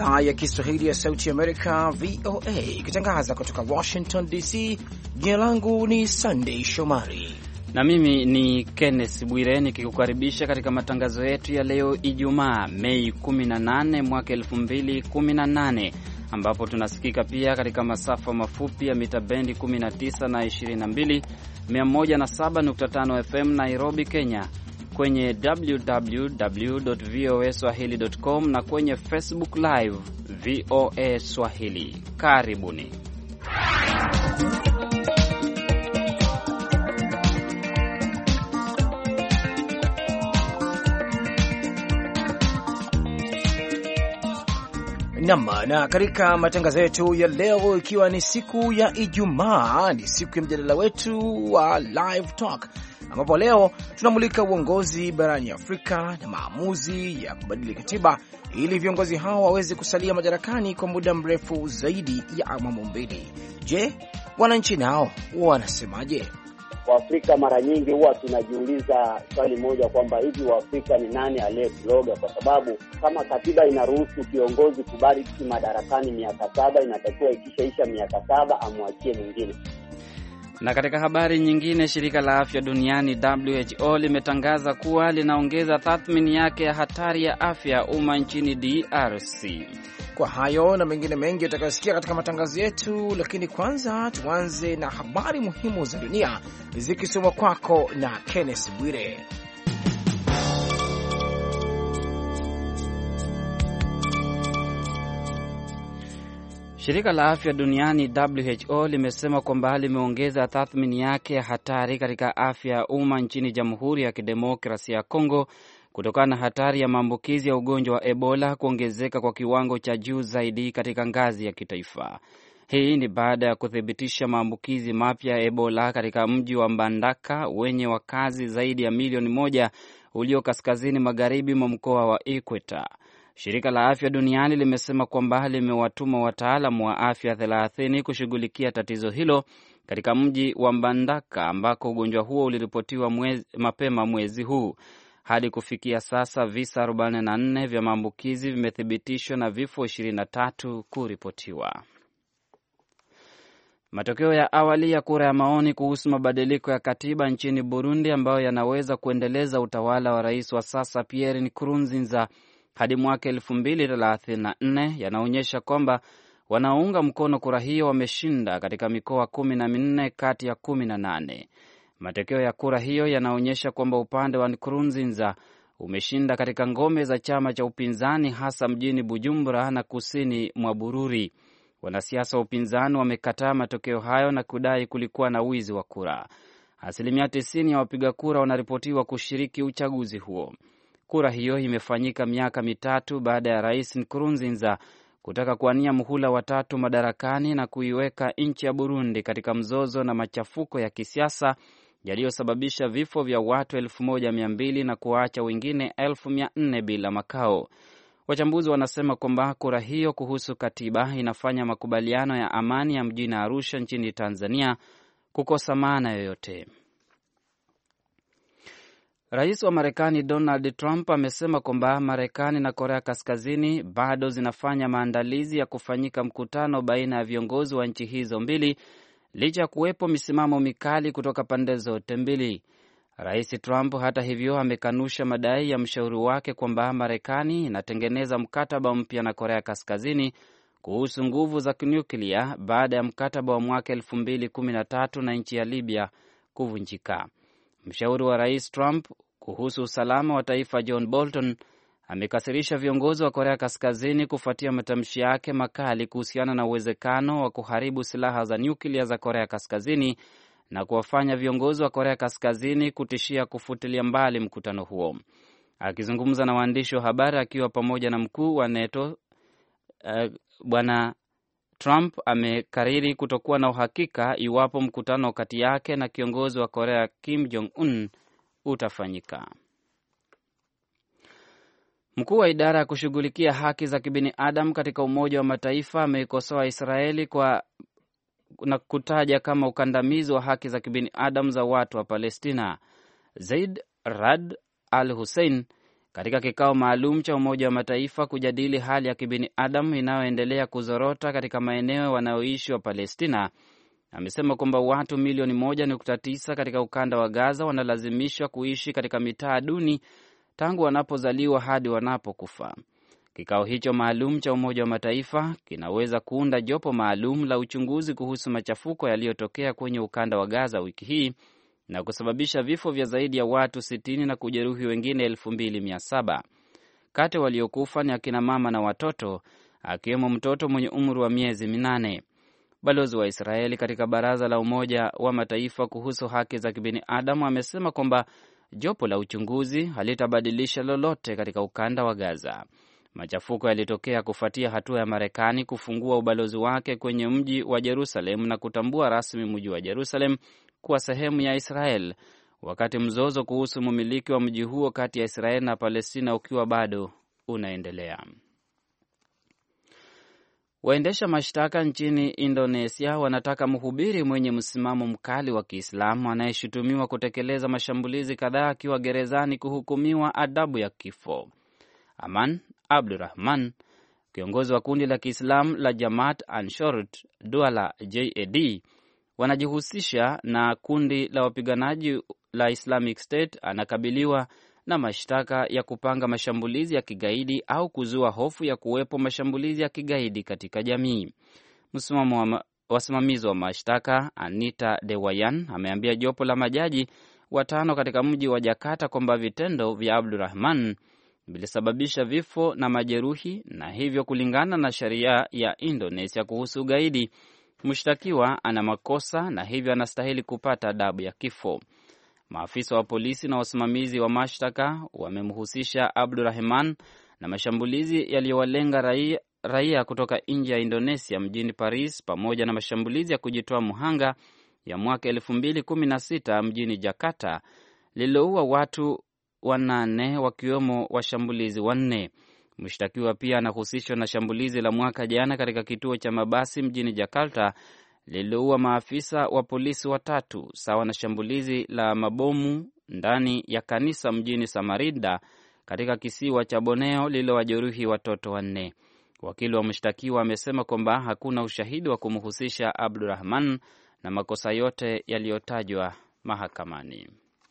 idhaa ya Kiswahili ya Sauti Amerika, VOA, ikitangaza kutoka Washington DC. Jina langu ni Sunday Shomari na mimi ni Kenneth Bwire nikikukaribisha katika matangazo yetu ya leo Ijumaa, Mei 18 mwaka 2018, ambapo tunasikika pia katika masafa mafupi ya mita bendi 19 na 22, 107.5 FM Nairobi, Kenya, kwenye www.voaswahili.com na kwenye Facebook Live VOA Swahili. Karibuni. Na katika matangazo yetu ya leo, ikiwa ni siku ya Ijumaa, ni siku ya mjadala wetu wa Live Talk, ambapo leo tunamulika uongozi barani Afrika na maamuzi ya kubadili katiba ili viongozi hao waweze kusalia madarakani kwa muda mrefu zaidi ya awamu mbili. Je, wananchi nao wanasemaje? Waafrika mara nyingi huwa tunajiuliza swali moja kwamba hivi Waafrika ni nani aliyekuloga? Kwa sababu kama katiba inaruhusu kiongozi kubaki madarakani miaka 7, inatakiwa ikishaisha miaka 7 amwachie mwingine. Na katika habari nyingine, shirika la afya duniani WHO limetangaza kuwa linaongeza tathmini yake ya hatari ya afya ya umma nchini DRC. Kwa hayo na mengine mengi utakayosikia katika matangazo yetu, lakini kwanza tuanze na habari muhimu za dunia zikisomwa kwako na Kenneth Bwire. Shirika la afya duniani WHO limesema kwamba limeongeza tathmini yake ya hatari katika afya ya umma nchini Jamhuri ya Kidemokrasia ya Kongo kutokana na hatari ya maambukizi ya ugonjwa wa Ebola kuongezeka kwa kiwango cha juu zaidi katika ngazi ya kitaifa. Hii ni baada ya kuthibitisha maambukizi mapya ya Ebola katika mji wa Mbandaka wenye wakazi zaidi ya milioni 1 ulio kaskazini magharibi mwa mkoa wa Equator. Shirika la afya duniani limesema kwamba limewatuma wataalamu wa afya 30 kushughulikia tatizo hilo katika mji wa Mbandaka ambako ugonjwa huo uliripotiwa mapema mwezi huu. Hadi kufikia sasa visa 44 vya maambukizi vimethibitishwa na vifo 23 kuripotiwa. Matokeo ya awali ya kura ya maoni kuhusu mabadiliko ya katiba nchini Burundi ambayo yanaweza kuendeleza utawala wa rais wa sasa Pierre Nkurunziza hadi mwaka 2034 yanaonyesha kwamba wanaounga mkono kura hiyo wameshinda katika mikoa 14 kati ya 18. Matokeo ya kura hiyo yanaonyesha kwamba upande wa Nkurunziza umeshinda katika ngome za chama cha upinzani, hasa mjini Bujumbura na kusini mwa Bururi. Wanasiasa wa upinzani wamekataa matokeo hayo na kudai kulikuwa na wizi wa kura. 90% ya wapiga kura wanaripotiwa kushiriki uchaguzi huo. Kura hiyo imefanyika miaka 3 baada ya rais Nkurunziza kutaka kuwania muhula wa 3 madarakani na kuiweka nchi ya Burundi katika mzozo na machafuko ya kisiasa yaliyosababisha vifo vya watu 1200 na kuacha wengine 1400 bila makao. Wachambuzi wanasema kwamba kura hiyo kuhusu katiba inafanya makubaliano ya amani ya mjini Arusha nchini Tanzania kukosa maana yoyote. Rais wa Marekani Donald Trump amesema kwamba Marekani na Korea Kaskazini bado zinafanya maandalizi ya kufanyika mkutano baina ya viongozi wa nchi hizo mbili licha ya kuwepo misimamo mikali kutoka pande zote mbili. Rais Trump hata hivyo amekanusha madai ya mshauri wake kwamba Marekani inatengeneza mkataba mpya na Korea Kaskazini kuhusu nguvu za nyuklia baada ya mkataba wa mwaka 2013 na nchi ya Libya kuvunjika. Mshauri wa Rais Trump kuhusu usalama wa taifa John Bolton amekasirisha viongozi wa Korea Kaskazini kufuatia matamshi yake makali kuhusiana na uwezekano wa kuharibu silaha za nyuklia za Korea Kaskazini na kuwafanya viongozi wa Korea Kaskazini kutishia kufutilia mbali mkutano huo. Akizungumza na waandishi wa habari akiwa pamoja na mkuu wa NATO, Bwana Trump amekariri kutokuwa na uhakika iwapo mkutano kati yake na kiongozi wa Korea Kim Jong-un utafanyika. Mkuu wa idara ya kushughulikia haki za kibinadamu katika Umoja wa Mataifa ameikosoa Israeli na kutaja kama ukandamizi wa haki za kibinadamu za watu wa Palestina. Zaid Rad Al Hussein, Katika kikao maalum cha Umoja wa Mataifa kujadili hali ya kibinadamu inayoendelea kuzorota katika maeneo wanayoishi wa Palestina, amesema kwamba watu milioni 1.9 katika ukanda wa Gaza wanalazimishwa kuishi katika mitaa duni tangu wanapozaliwa hadi wanapokufa. Kikao hicho maalum cha Umoja wa Mataifa kinaweza kuunda jopo maalum la uchunguzi kuhusu machafuko yaliyotokea kwenye ukanda wa Gaza wiki hii na kusababisha vifo vya zaidi ya watu 60 na kujeruhi wengine 2700. Kati waliokufa ni akina mama na watoto, akiwemo mtoto mwenye umri wa miezi 8. Balozi wa Israeli katika Baraza la Umoja wa Mataifa kuhusu haki za kibinadamu amesema kwamba jopo la uchunguzi halitabadilisha lolote katika ukanda wa Gaza. Machafuko yalitokea kufuatia hatua ya Marekani kufungua ubalozi wake kwenye mji wa Jerusalem na kutambua rasmi mji wa Jerusalem kuwa sehemu ya Israel, wakati mzozo kuhusu mmiliki wa mji huo kati ya Israel na Palestina ukiwa bado unaendelea. Waendesha mashtaka nchini Indonesia wanataka mhubiri mwenye msimamo mkali wa Kiislamu anayeshutumiwa kutekeleza mashambulizi kadhaa akiwa gerezani kuhukumiwa adhabu ya kifo. Aman Abdurrahman, kiongozi wa kundi la Kiislamu la Jamaat Ansharut Daulah JAD, wanajihusisha na kundi la wapiganaji la Islamic State, anakabiliwa na mashtaka ya kupanga mashambulizi ya kigaidi au kuzua hofu ya kuwepo mashambulizi ya kigaidi katika jamii. Wasimamizi wa mashtaka Anita Dewayan ameambia jopo la majaji 5 katika mji wa Jakarta kwamba vitendo vya Abdurrahman vilisababisha vifo na majeruhi, na hivyo kulingana na sheria ya Indonesia kuhusu ugaidi, mshtakiwa ana makosa na hivyo anastahili kupata adhabu ya kifo. Maafisa wa polisi na wasimamizi wa mashtaka wamemhusisha Abdurrahman na mashambulizi yaliyowalenga raia kutoka nje ya Indonesia mjini Paris, pamoja na mashambulizi ya kujitoa mhanga ya mwaka 2016 mjini Jakarta lililoua watu 8 wakiwemo washambulizi 4. Mshtakiwa pia anahusishwa na shambulizi la mwaka jana katika kituo cha mabasi mjini Jakarta lililoua maafisa wa polisi 3, sawa na shambulizi la mabomu ndani ya kanisa mjini Samarinda katika kisiwa cha Borneo lililowajeruhi watoto 4. Wakili wa mshtakiwa amesema kwamba hakuna ushahidi wa kumhusisha Abdurrahman na makosa yote yaliyotajwa mahakamani.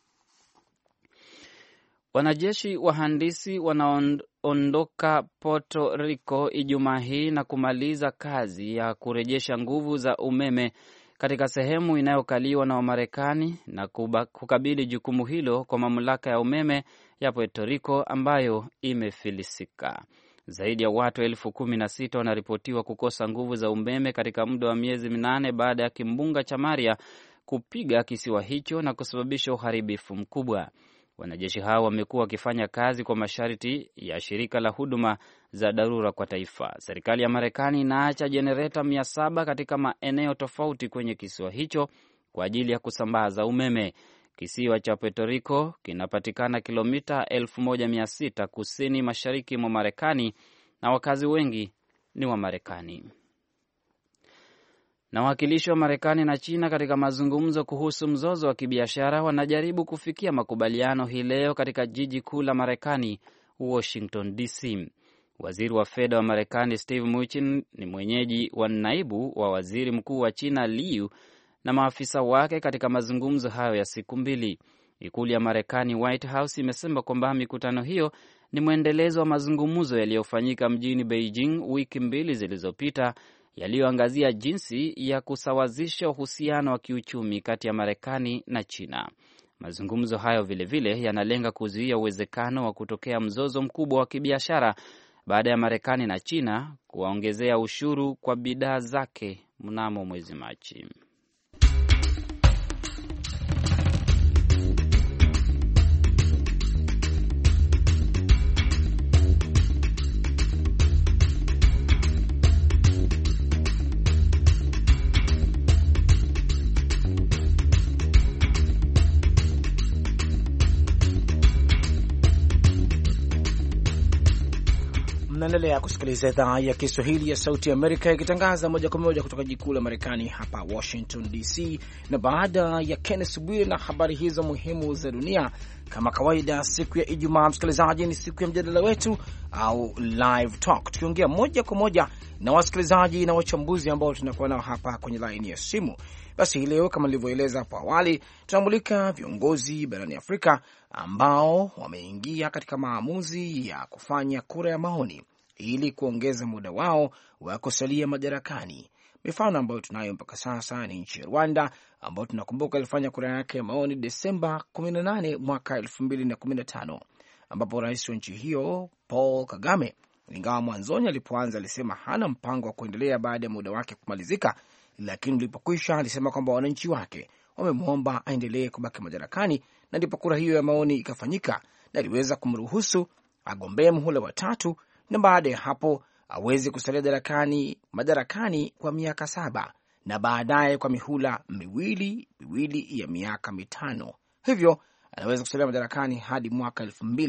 Wanajeshi wahandisi wanaondoka Puerto Rico Ijumaa hii na kumaliza kazi ya kurejesha nguvu za umeme katika sehemu inayokaliwa na Wamarekani na kukabidhi jukumu hilo kwa mamlaka ya umeme ya Puerto Rico ambayo imefilisika. Zaidi ya watu 16,000 wanaripotiwa kukosa nguvu za umeme katika muda wa miezi 8 baada ya kimbunga cha Maria kupiga kisiwa hicho na kusababisha uharibifu mkubwa. Wanajeshi hao wamekuwa wakifanya kazi kwa masharti ya shirika la huduma za dharura kwa taifa. Serikali ya Marekani inaacha jenereta 700 katika maeneo tofauti kwenye kisiwa hicho kwa ajili ya kusambaza umeme. Kisiwa cha Puerto Rico kinapatikana kilomita 1600 kusini mashariki mwa Marekani na wakazi wengi ni wa Marekani. Na wawakilishi wa Marekani na China katika mazungumzo kuhusu mzozo wa kibiashara wanajaribu kufikia makubaliano hii leo katika jiji kuu la Marekani, Washington DC. Waziri wa fedha wa Marekani Steve Mnuchin ni mwenyeji wa naibu wa waziri mkuu wa China Liu na maafisa wake katika mazungumzo hayo ya siku 2. Ikulu ya Marekani White House imesema kwamba mikutano hiyo ni mwendelezo wa mazungumzo yaliyofanyika mjini Beijing wiki 2 zilizopita, yaliyoangazia jinsi ya kusawazisha uhusiano wa kiuchumi kati ya Marekani na China. Mazungumzo hayo vilevile yanalenga kuzuia uwezekano wa kutokea mzozo mkubwa wa kibiashara baada ya Marekani na China kuwaongezea ushuru kwa bidhaa zake mnamo mwezi Machi. Mnaendelea kusikiliza idhaa ya Kiswahili ya Sauti ya Amerika ikitangaza moja kwa moja kutoka jiji kuu la Marekani hapa Washington DC. Na baada ya Kenneth Bwire na habari hizo muhimu za dunia, Kama kawaida, siku ya Ijumaa, msikilizaji, ni siku ya mjadala wetu au live talk, tukiongea moja kwa moja na wasikilizaji na wachambuzi ambao tunakuwa nao hapa kwenye laini ya simu. Basi hii leo, kama nilivyoeleza hapo awali, tunamulika viongozi barani Afrika ambao wameingia katika maamuzi ya kufanya kura ya maoni ili kuongeza muda wao wa kusalia madarakani. Mifano ambayo tunayo mpaka sasa ni nchi ya Rwanda, ambayo tunakumbuka ilifanya kura yake ya maoni Desemba 18 mwaka 2015, ambapo rais wa nchi hiyo Paul Kagame, ingawa mwanzoni alipoanza alisema hana mpango wa kuendelea baada ya muda wake kumalizika, lakini ulipokwisha alisema kwamba wananchi wake wamemwomba aendelee kubaki madarakani, na ndipo kura hiyo ya maoni ikafanyika na iliweza kumruhusu agombee muhula wa 3, na baada ya hapo aweze kusalia madarakani kwa miaka 7 na baadaye kwa mihula miwili ya miaka 5. Hivyo anaweza kusalia madarakani hadi mwaka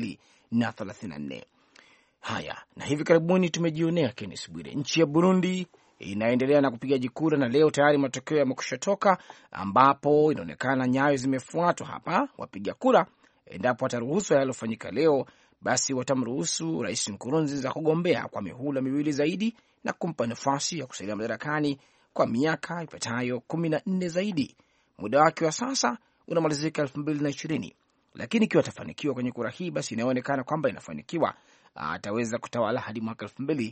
2034. Haya, na hivi karibuni tumejionea, Kenneth Bwire, nchi ya Burundi inaendelea na kupigaji kura, na leo tayari matokeo yamekusha toka, ambapo inaonekana nyayo zimefuatwa hapa. Wapiga kura, endapo wataruhusu yaliyofanyika leo, basi watamruhusu Rais Nkurunziza kugombea kwa mihula miwili zaidi na kumpa nafasi ya kusalia madarakani kwa miaka ipatayo 14 zaidi. Muda wake wa sasa unamalizika 2020, lakini ikiwa atafanikiwa kwenye kura hii, basi inaonekana kwamba inafanikiwa, ataweza kutawala hadi mwaka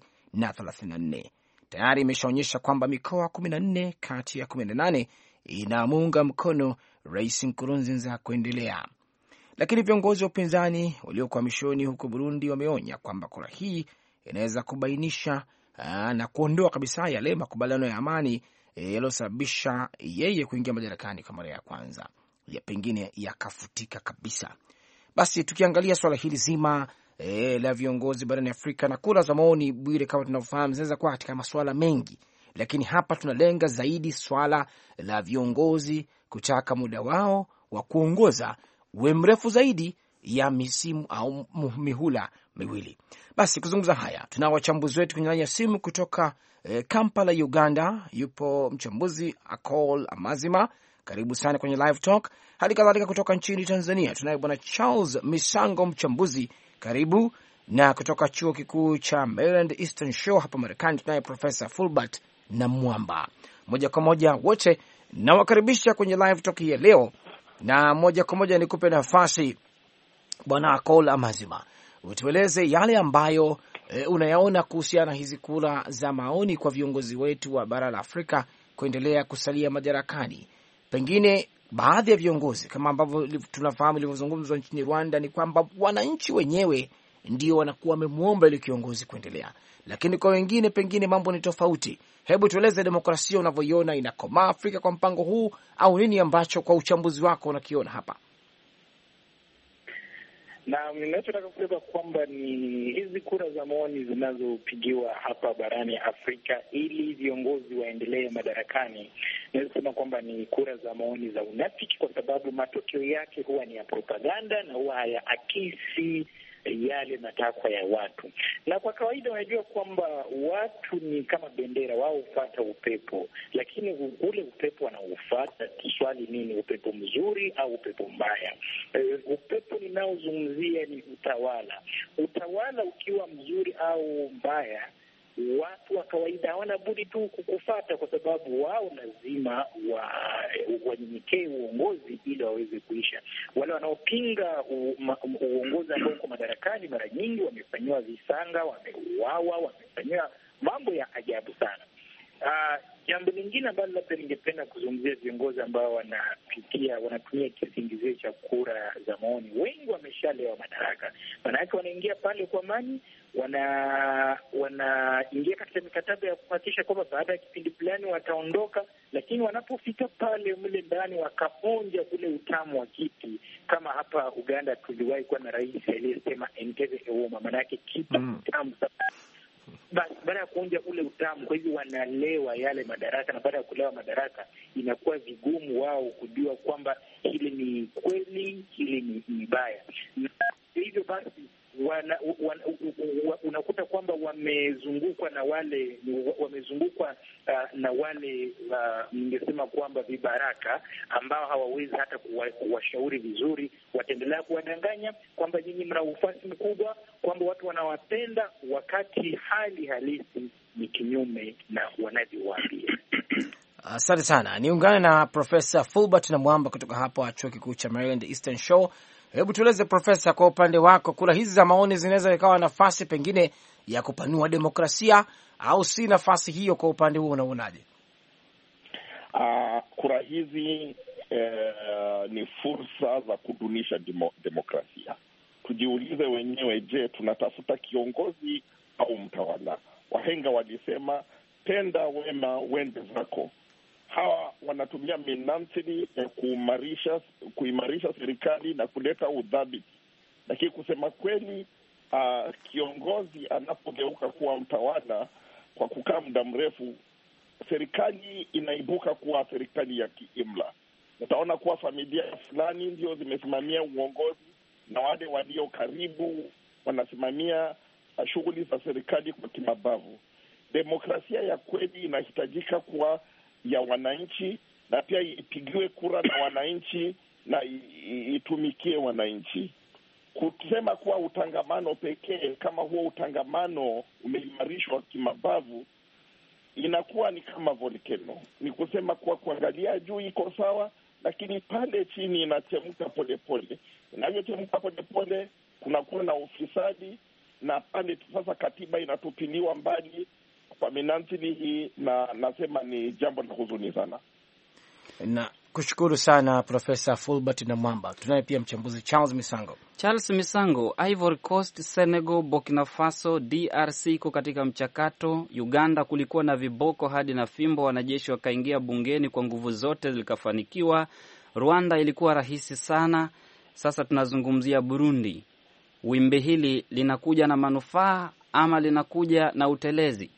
2034. Tayari imeshaonyesha kwamba mikoa 14 kati ya 18 inamuunga mkono Rais Nkurunziza kuendelea. Lakini viongozi wa upinzani waliokuwa mishoni huko Burundi wameonya kwamba kura hii inaweza kubainisha na kuondoa kabisa yale makubaliano ya amani yaliyosababisha yeye kuingia madarakani kwa mara ya kwanza, ya pengine yakafutika kabisa. Basi tukiangalia swala hili zima la viongozi barani Afrika na kura za maoni, Bwire, kama tunavyofahamu, zinaweza kuwa katika masuala mengi, lakini hapa tunalenga zaidi swala la viongozi kutaka muda wao wa kuongoza uwe mrefu zaidi ya misimu au mihula miwili. Basi kuzungumza haya, tunao wachambuzi wetu kwenye laini ya simu kutoka Kampala, Uganda. Yupo mchambuzi Akol Amazima, karibu sana kwenye live talk. Hali kadhalika kutoka nchini Tanzania tunaye bwana Charles Misango, mchambuzi, karibu. Na kutoka chuo kikuu cha Maryland Eastern Shore hapa Marekani tunaye Profesa Fulbert na Mwamba. Moja kwa moja wote nawakaribisha kwenye live talk ya leo, na moja kwa moja nikupe nafasi bwana Akol Amazima, utueleze yale ambayo unayaona kuhusiana na hizi kura za maoni kwa viongozi wetu wa bara la Afrika kuendelea kusalia madarakani. Pengine baadhi ya viongozi, kama ambavyo tunafahamu ilivyozungumzwa nchini Rwanda, ni kwamba wananchi wenyewe ndio wanakuwa wamemwomba ile kiongozi kuendelea, lakini kwa wengine pengine mambo ni tofauti. Hebu tueleze demokrasia unavyoiona inakomaa Afrika kwa mpango huu, au nini ambacho kwa uchambuzi wako unakiona hapa? Na ninachotaka kusema kwamba ni hizi kura za maoni zinazopigiwa hapa barani Afrika ili viongozi waendelee madarakani, naweza kusema kwamba ni kura za maoni za unafiki, kwa sababu matokeo yake huwa ni ya propaganda na huwa hayaakisi yale matakwa ya watu. Na kwa kawaida unajua kwamba watu ni kama bendera, wao hufuata upepo, lakini ule upepo wanaofuata, swali nini, upepo mzuri au upepo mbaya? Upepo ninaozungumzia ni utawala. Utawala ukiwa mzuri au mbaya, watu wa kawaida hawana budi tu kukufuata, kwa sababu wao lazima wanyenyekee uongozi ili waweze kuisha. Wale wanaopinga uongozi ambao uko madarakani mara nyingi wamefanyiwa visanga, wameuawa, wamefanyiwa mambo ya ajabu sana. Jambo lingine ambalo labda ningependa kuzungumzia, viongozi ambao wanatumia kisingizio cha kura za maoni, wengi wameshalewa madaraka. Maanake wanaingia pale kwa amani, wanaingia katika mikataba ya kuhakikisha kwamba baada ya kipindi fulani wataondoka, lakini wanapofika pale mle ndani wakaonja ule utamu wa kiti. Kama hapa Uganda tuliwahi kuwa na rais aliyesema Entebbe Ewoma, maanake kitu tamu sana. Basi baada ya kuonja ule utamu, kwa hivyo wanalewa yale madaraka, na baada ya kulewa madaraka inakuwa vigumu wao kujua kwamba hili ni kweli, hili ni baya. Na hivyo basi unakuta kwamba wamezungukwa na wale ningesema kwamba vibaraka ambao hawawezi hata kuwashauri vizuri. Wataendelea kuwadanganya kwamba nyinyi mna ufasi mkubwa, kwamba watu wanawapenda, wakati hali halisi ni kinyume na wanavyowaambia. Asante sana. Niungane na Profesa Fulbert na Mwamba kutoka hapa chuo kikuu cha Maryland Eastern Shore. Hebu tueleze Profesa, kwa upande wako, kura hizi za maoni zinaweza ikawa nafasi pengine ya kupanua demokrasia au si nafasi hiyo? Kwa upande huo unaonaje? Kura hizi ni fursa za kudunisha demokrasia. Tujiulize wenyewe, je, tunatafuta kiongozi au mtawala? Wahenga walisema tenda wema wende zako. Hawa wanatumia minantili ya kuimarisha serikali na kuleta udhabiti. Lakini kusema kweli, kiongozi anapogeuka kuwa mtawala kwa kukaa muda mrefu, serikali inaibuka kuwa serikali ya kiimla. Utaona kuwa familia fulani ndio zimesimamia uongozi na wale walio karibu wanasimamia shughuli za serikali kwa kimabavu. Demokrasia ya kweli inahitajika kuwa ya wananchi, na pia ipigiwe kura na wananchi na itumikie wananchi. Kusema kuwa utangamano pekee, kama huo utangamano umeimarishwa kimabavu, inakuwa ni kama volcano. Ni kusema kuwa kuangalia juu iko sawa, lakini pale chini inachemka polepole. Inavyochemka polepole, kunakuwa na ufisadi, na pale sasa katiba inatupiliwa mbali. Kwa minantili hii, na nasema ni jambo la huzuni sana. Na kushukuru sana Profesa Fulbert na Mwamba. Tunaye pia mchambuzi Charles Misango. Ivory Coast, Senegal, Burkina Faso, DRC iko katika mchakato. Uganda kulikuwa na viboko hadi na fimbo, wanajeshi wakaingia bungeni kwa nguvu zote zilikafanikiwa. Rwanda ilikuwa rahisi sana. Sasa tunazungumzia Burundi. Wimbi hili linakuja na manufaa ama linakuja na utelezi?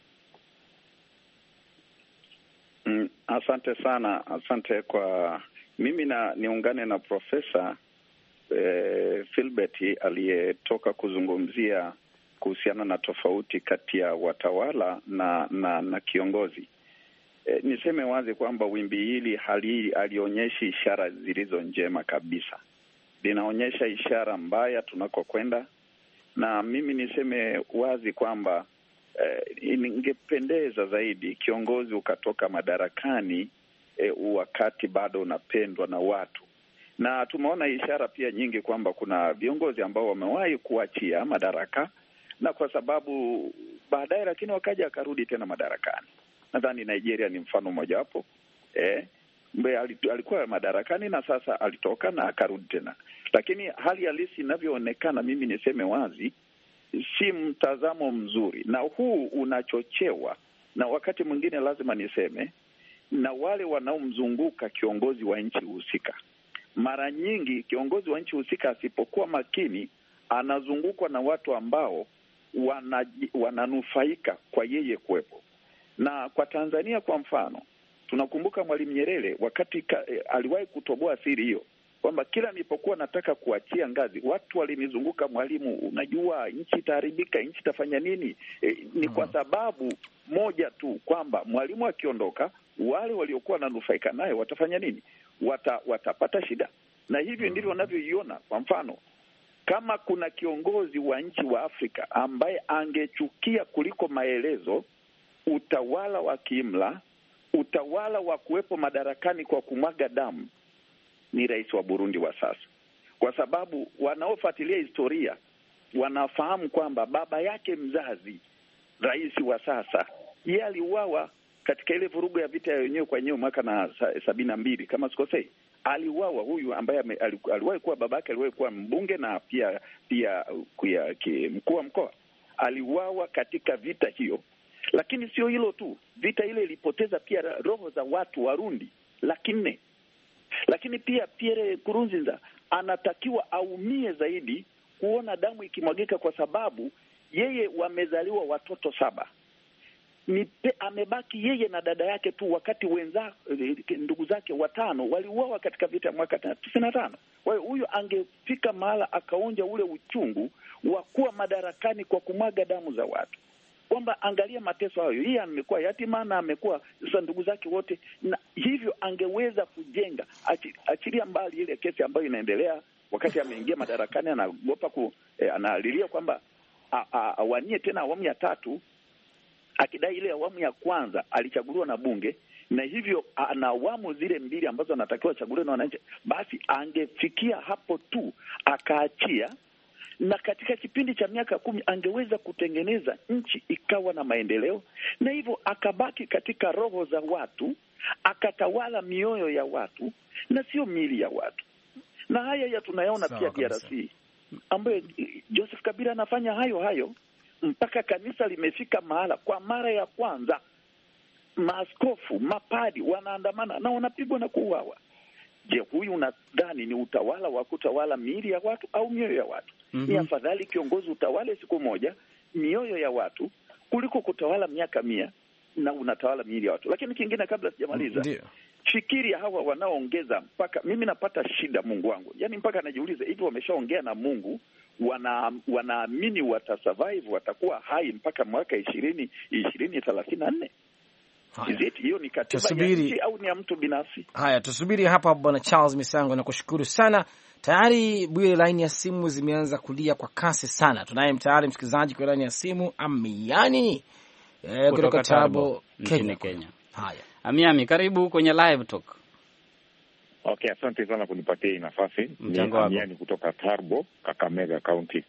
Asante sana. Asante kwa mimi, na niungane na Profesa Philbert aliyetoka kuzungumzia kuhusiana na tofauti kati ya watawala na kiongozi. Niseme wazi kwamba wimbi hili halionyeshi ishara zilizo njema kabisa. Linaonyesha ishara mbaya tunakokwenda, na mimi niseme wazi kwamba ingependeza zaidi kiongozi ukatoka madarakani wakati bado unapendwa na watu. Na tumeona ishara pia nyingi kwamba kuna viongozi ambao wamewahi kuachia madaraka na kwa sababu baadaye, lakini wakaja akarudi tena madarakani. Nadhani Nigeria ni mfano mmoja wapo. Alikuwa madarakani na sasa alitoka na akarudi tena. Lakini hali halisi inavyoonekana, mimi niseme wazi, si mtazamo mzuri, na huu unachochewa na wakati mwingine lazima niseme na wale wanaomzunguka kiongozi wa nchi husika. Mara nyingi kiongozi wa nchi husika asipokuwa makini, anazungukwa na watu ambao wananufaika kwa yeye kuwepo. Na kwa Tanzania kwa mfano, tunakumbuka Mwalimu Nyerere wakati aliwahi kutoboa siri hiyo kwamba kila nilipokuwa nataka kuachia ngazi, watu walinizunguka, Mwalimu, unajua nchi itaharibika, nchi itafanya nini? Ni kwa sababu moja tu kwamba Mwalimu akiondoka, wale waliokuwa wananufaika naye watafanya nini? Watapata shida. Na hivyo ndivyo wanavyoiona. Kwa mfano, kama kuna kiongozi wa nchi wa Afrika ambaye angechukia kuliko maelezo utawala wa kiimla, utawala wa kuwepo madarakani kwa kumwaga damu, ni rais wa Burundi wa sasa. Kwa sababu wanaofuatilia historia wanafahamu kwamba baba yake mzazi, rais wa sasa, yeye aliuawa katika ile vurugu ya vita ya wenyewe kwa wenyewe mwaka na 72 kama sikosei. Aliuawa huyu ambaye aliwahi kuwa babake, aliwahi kuwa mbunge na pia mkuu wa mkoa. Aliuawa katika vita hiyo. Lakini sio hilo tu, vita ile ilipoteza pia roho za watu Warundi 400,000. Lakini pia Pierre Nkurunziza anatakiwa aumie zaidi kuona damu ikimwagika, kwa sababu yeye wamezaliwa watoto 7. amebaki yeye na dada yake tu, wakati ndugu zake 5 waliuawa katika vita ya mwaka 95. Kwa hiyo huyu angefika mahala akaonja ule uchungu wa kuwa madarakani kwa kumwaga damu za watu, kwamba angalia mateso hayo, yeye amekuwa yatima na amekuwa sasa ndugu zake wote, na hivyo angeweza kujenga, achilia mbali ile kesi ambayo inaendelea wakati ameingia madarakani, anaogopa analilia kwamba awanie tena awamu ya 3, akidai ile awamu ya kwanza alichaguliwa na bunge, na hivyo ana awamu zile 2 ambazo anatakiwa achaguliwe na wananchi. Basi angefikia hapo tu akaachia, na katika kipindi cha miaka 10 angeweza kutengeneza nchi ikawa na maendeleo, na hivyo akabaki katika roho za watu, akatawala mioyo ya watu na sio miili ya watu. Na haya tunayaona pia DRC, ambayo Joseph Kabila anafanya hayo mpaka kanisa limefika mahala kwa mara ya kwanza maaskofu, mapadi wanaandamana na wanapigwa na kuuawa. Je, huyu unadhani ni utawala wa kutawala miili ya watu au mioyo ya watu? Ni afadhali kiongozi utawale siku moja mioyo ya watu kuliko kutawala miaka 100 na unatawala miili ya watu. Lakini kingine kabla sijamaliza, fikiri hawa wanaoongeza, mpaka mimi napata shida, Mungu wangu. Yaani mpaka najiuliza, hivi wameshaongea na Mungu, wanaamini watasurvive, watakuwa hai mpaka mwaka 2034? Hiyo ni katiba ya nchi au ni ya mtu binafsi? Haya, tusubiri hapa. Bwana Charles Misango, nakushukuru sana. Tayari Bwire, laini ya simu zimeanza kulia kwa kasi sana. Tunaye tayari msikilizaji kwa laini ya simu, Amiani kutoka Tarbo, Kenya. Haya, Amiami, karibu kwenye live talk. Okay, asante sana kunipatia nafasi. Ni Amiani kutoka Tarbo, Kakamega County.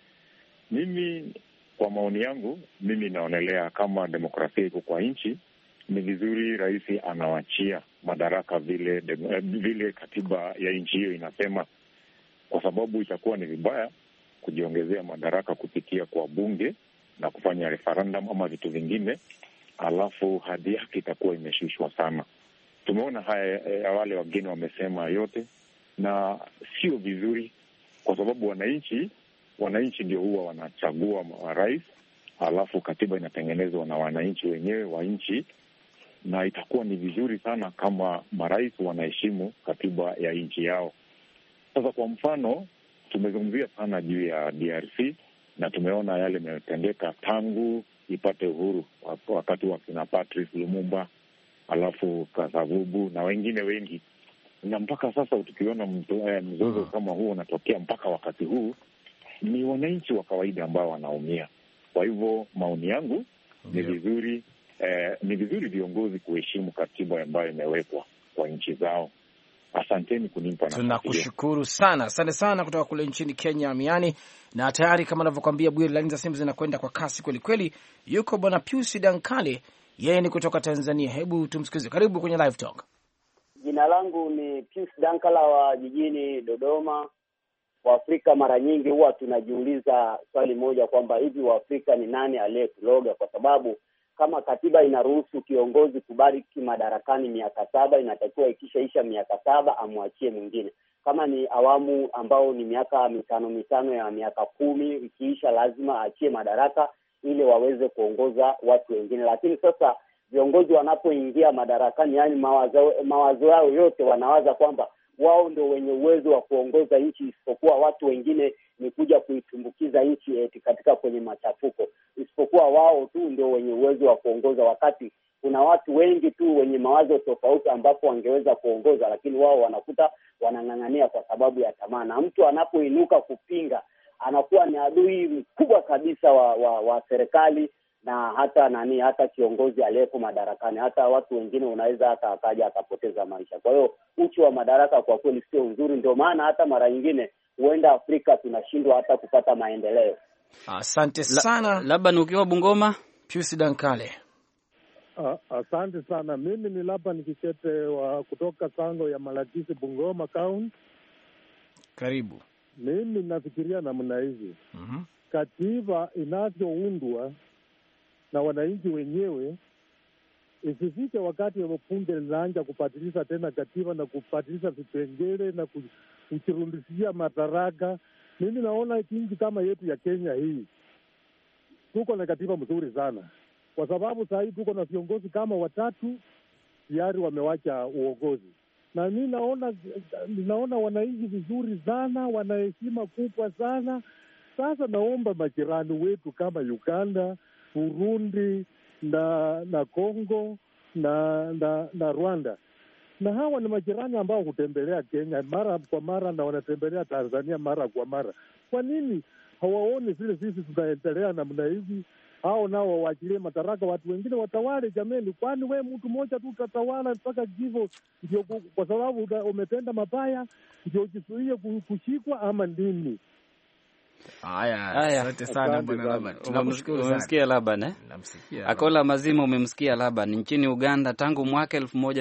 Mimi kwa maoni yangu, mimi naonelea kama demokrasia iko kwa nchi, ni vizuri rais anawachia madaraka vile katiba ya nchi hiyo inasema, kwa sababu itakuwa ni vibaya kujiongezea madaraka kupitia kwa bunge na kufanya referendum ama vitu vingine, alafu hadhi yake itakuwa imeshushwa sana. Tumeona haya, wale wageni wamesema yote, na sio vizuri, kwa sababu wananchi ndio huwa wanachagua rais, alafu katiba inatengenezwa na wananchi wenyewe wa nchi, na itakuwa ni vizuri sana kama marais wanaheshimu katiba ya nchi yao. Sasa kwa mfano, tumezungumzia sana juu ya DRC na tumeona yale yametendeka tangu ipate uhuru, wakati wa kina Patrice Lumumba, alafu Kasavubu na wengine wengi, na mpaka sasa tukiona mzozo kama huo unatokea mpaka wakati huu, ni wananchi wa kawaida ambao wanaumia. Kwa hivyo maoni yangu ni vizuri viongozi kuheshimu katiba ambayo imewekwa kwa nchi zao. Asanteni kunipa nafasi. Tunakushukuru sana. Asante sana kutoka kule nchini Kenya, Amiani. Na tayari kama anavyokuambia Bwire, laini za simu zinakwenda kwa kasi kweli kweli. Yuko bwana Pius Dankale, yeye ni kutoka Tanzania. Hebu tumsikize. Karibu kwenye live talk. Jina langu ni Pius Dankala wa jijini Dodoma. Waafrika mara nyingi huwa tunajiuliza swali moja kwamba hivi Waafrika ni nani aliyetuloga? Kwa sababu kama katiba inaruhusu kiongozi kubaki madarakani miaka 7, inatakiwa ikishaisha miaka 7 amwachie mwingine. Kama ni awamu ambao ni miaka mitano ya miaka 10, ikiisha lazima aachie madaraka ili waweze kuongoza watu wengine. Lakini sasa viongozi wanapoingia madarakani, yani mawazo yao yote wanawaza kwamba wao ndio wenye uwezo wa kuongoza nchi, isipokuwa watu wengine ni kuja kuitumbukiza nchi katika kwenye machafuko. Isipokuwa wao tu ndio wenye uwezo wa kuongoza, wakati kuna watu wengi tu wenye mawazo tofauti ambapo wangeweza kuongoza, lakini wao wanakuta wanang'ang'ania kwa sababu ya tamaa. Na mtu anapoinuka kupinga, anakuwa ni adui mkubwa kabisa wa serikali na hata kiongozi aliyeko madarakani. Hata watu wengine unaweza hata akaja akapoteza maisha. Kwa hiyo uchu wa madaraka kwa kweli sio nzuri, ndio maana hata mara nyingine huenda Afrika tunashindwa hata kupata maendeleo. Asante sana. Labda ukiwa Bungoma, Pius Dankale. Asante sana. Mimi ni Laban Kikete wa kutoka Sango ya Malakisi, Bungoma County. Karibu. Mimi nafikiria namna hizi. Katiba inavyoundwa na wananchi wenyewe, isifike wakati wa bunge linaanza kubadilisha tena katiba na kubadilisha vipengele na kuchirundishia madaraka. Mimi naona nchi kama yetu ya Kenya hii tuko na katiba mzuri sana, kwa sababu saa hii tuko na viongozi kama watatu tayari wamewacha uongozi, na mi naona wanaishi vizuri sana, wana heshima kubwa sana. Sasa naomba majirani wetu kama Uganda, Burundi na Kongo na Rwanda, na hawa ni majirani ambao hutembelea Kenya mara kwa mara na wanatembelea Tanzania mara kwa mara. Kwa nini hawaoni vile sisi tunaendelea namna hivi? Hao nao wawachilie madaraka, watu wengine watawale. Jameni, kwani we mtu mmoja tu utatawala mpaka kifo? Ndio kwa sababu umetenda mabaya ndio jizuie kushikwa ama nini? Haya, asante sana bwana Laban. Tunamshukuru. Umemsikia Laban Namsikia. Akola mazima umemsikia Laban. Nchini Uganda tangu mwaka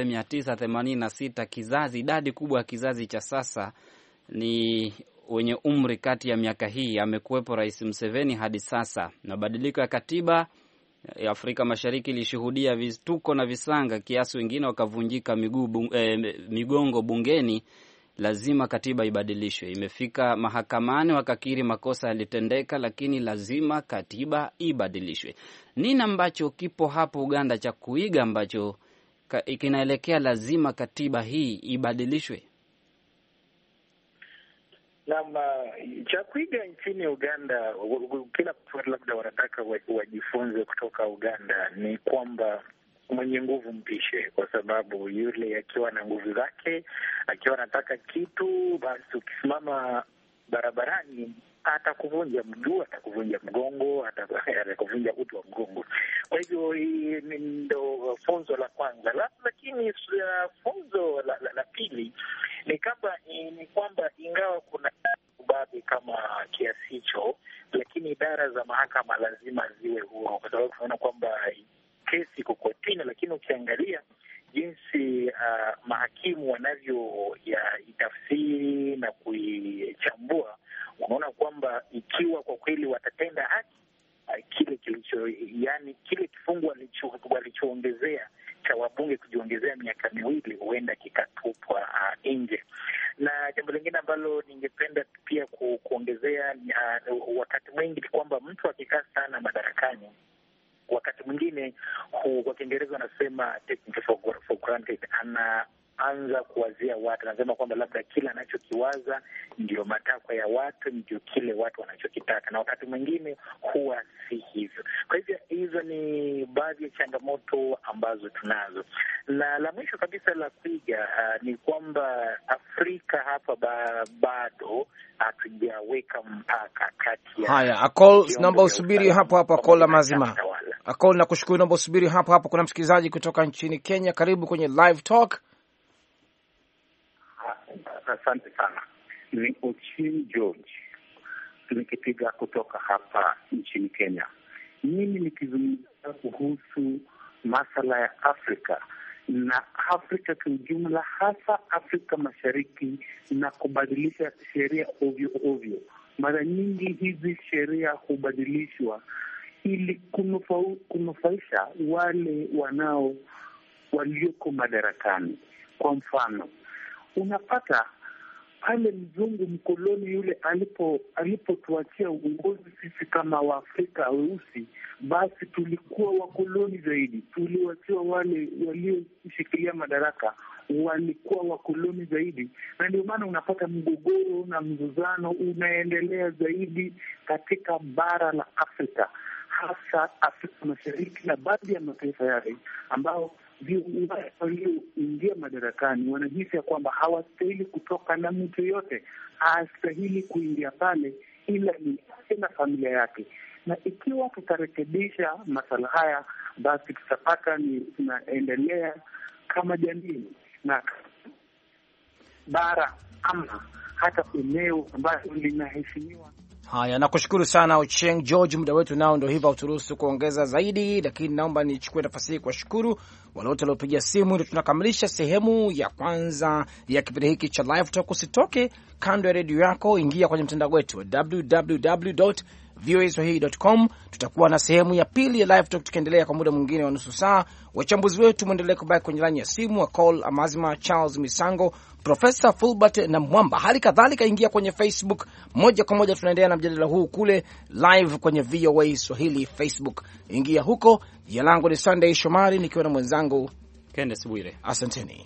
1986 idadi kubwa ya kizazi cha sasa ni wenye umri kati ya miaka hii. Amekuwepo Rais Museveni hadi sasa. Mabadiliko ya katiba ya Afrika Mashariki ilishuhudia vituko na visanga kiasi wengine wakavunjika migongo bungeni. Lazima katiba ibadilishwe. Imefika mahakamani wakakiri makosa yalitendeka, lakini lazima katiba ibadilishwe. Nini ambacho kipo hapo Uganda cha kuiga ambacho kinaelekea lazima katiba hii ibadilishwe? Naam, cha kuiga nchini Uganda, kila mtu labda wanataka wajifunze kutoka Uganda ni kwamba mwenye nguvu mpishe, kwa sababu yule akiwa na nguvu zake, akiwa anataka kitu, basi ukisimama barabarani atakuvunja mguu, atakuvunja mgongo, atakuvunja uti wa mgongo. Kwa hivyo hii ndo funzo la kwanza. Lakini funzo la pili ni kwamba ingawa kuna ubabe kama kiasi hicho, lakini idara za mahakama lazima ziwe huru, kwa sababu tunaona kwamba kesi iko kotini, lakini ukiangalia jinsi mahakimu wanavyoitafsiri na kuichambua, unaona kwamba ikiwa kwa kweli watatenda haki, kile kifungu walichoongezea cha wabunge kujiongezea miaka 2 huenda kikatupwa nje. Na jambo lingine ambalo ningependa pia kuongezea, wakati mwingi ni kwamba mtu akikaa sana madarakani, wakati mwingine kwa Kiingereza wanasema take for granted, anaanza kuwazia watu, anasema kwamba labda kila anachokiwaza ndio matakwa ya watu, ndio kile watu wanachokitaka, na wakati mwingine huwa si hivyo. Kwa hivyo hizo ni baadhi ya changamoto ambazo tunazo, na la mwisho kabisa la kuiga ni kwamba Afrika hapa bado hatujaweka mpaka kati ya haya. Akol, naomba usubiri hapo Akola mazima. Akol, nakushukuru, naomba usubiri hapo. Kuna msikilizaji kutoka nchini Kenya, karibu kwenye Live Talk. Asante sana. Ni Ochieng George nikipiga kutoka hapa nchini Kenya. Mimi nikizungumzia kuhusu masala ya Afrika na Afrika kwa ujumla, hasa Afrika Mashariki, na kubadilisha sheria ovyo. Mara nyingi hizi sheria hubadilishwa ili kunufaisha wale walioko madarakani. Kwa mfano, unapata pale mzungu mkoloni yule alipotuachia uongozi sisi kama Waafrika weusi, basi tulikuwa wakoloni zaidi. Tuliwachiwa wale walioshikilia madaraka walikuwa wakoloni zaidi, na ndio maana unapata mgogoro na mzuzano unaendelea zaidi katika bara la Afrika, hasa Afrika Mashariki na baadhi ya mataifa yale ambao viongozi walioingia madarakani wanahisi ya kwamba hawastahili kutoka na mtu yote, hastahili kuingia pale ila ni na familia yake. Na ikiwa tutarekebisha masala haya, basi tutapata ni tunaendelea kama jamii na bara ama hata eneo ambalo linaheshimiwa. Haya, nakushukuru sana Ochieng George, muda wetu nao ndio hivyo uturuhusu kuongeza zaidi, lakini naomba nichukue nafasi hii kuwashukuru wale wote waliopiga simu. Ndio tunakamilisha sehemu ya kwanza ya kipindi hiki cha Live Talk. Usitoke kando ya redio yako, ingia kwenye mtandao wetu www voaswahili.com. Tutakuwa na sehemu ya pili ya live talk tukiendelea kwa muda mwingine wa nusu saa. Wachambuzi wetu muendelee kubaki kwenye laini ya simu, Call Amazima, Charles Misango, Profesa Fulbert na Mwamba. Hali kadhalika ingia kwenye Facebook moja kwa moja, tunaendelea na mjadala huu kule live kwenye VOA Swahili Facebook. Ingia huko. Jina langu ni Sunday Shomari nikiwa na mwenzangu Kenneth Bwire. Asanteni.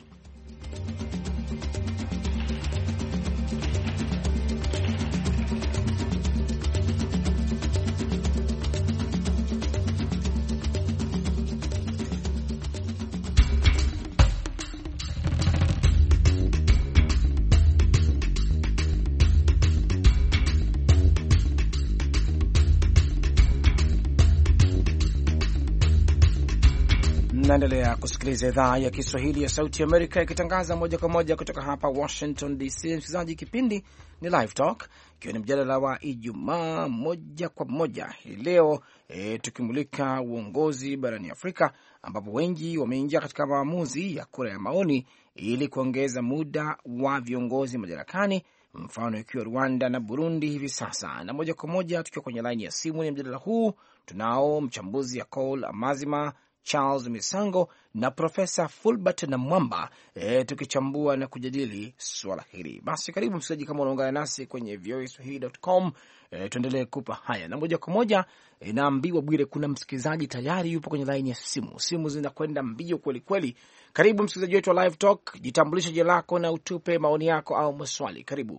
Naendelea kusikiliza idhaa ya Kiswahili ya Sauti ya Amerika ikitangaza moja kwa moja kutoka hapa Washington DC. Msikilizaji, kipindi ni Live Talk ikiwa ni mjadala wa Ijumaa moja kwa moja hii leo, tukimulika uongozi barani Afrika, ambapo wengi wameingia katika maamuzi ya kura ya maoni ili kuongeza muda wa viongozi madarakani, mfano ikiwa Rwanda na Burundi hivi sasa. Na moja kwa moja tukiwa kwenye laini ya simu ni mjadala huu, tunao mchambuzi ya Call Amazima, Charles Misango na Profesa Fulbert na Mwamba, tukichambua na kujadili swala hili. Basi karibu msikilizaji, kama unaungana nasi kwenye voaswahili.com, tuendelee kupa haya. Na moja kwa moja naambiwa Bwire, kuna msikilizaji tayari yupo kwenye line ya simu. Simu zinakwenda mbio kweli kweli. Karibu msikilizaji wetu wa Live Talk, jitambulishe jina lako na utupe maoni yako au maswali. Karibu.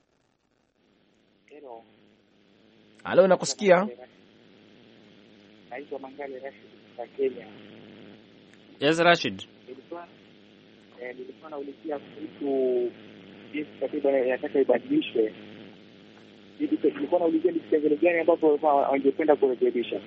Halo, nakusikia. Naitwa Mangale Rashid wa Kenya. Yes, Rashid. Nilikuwa naulizia kuhusu jinsi katiba inataka ibadilishwe. Nilikuwa naulizia ni kipengele gani ambapo wangependa kurekebisha.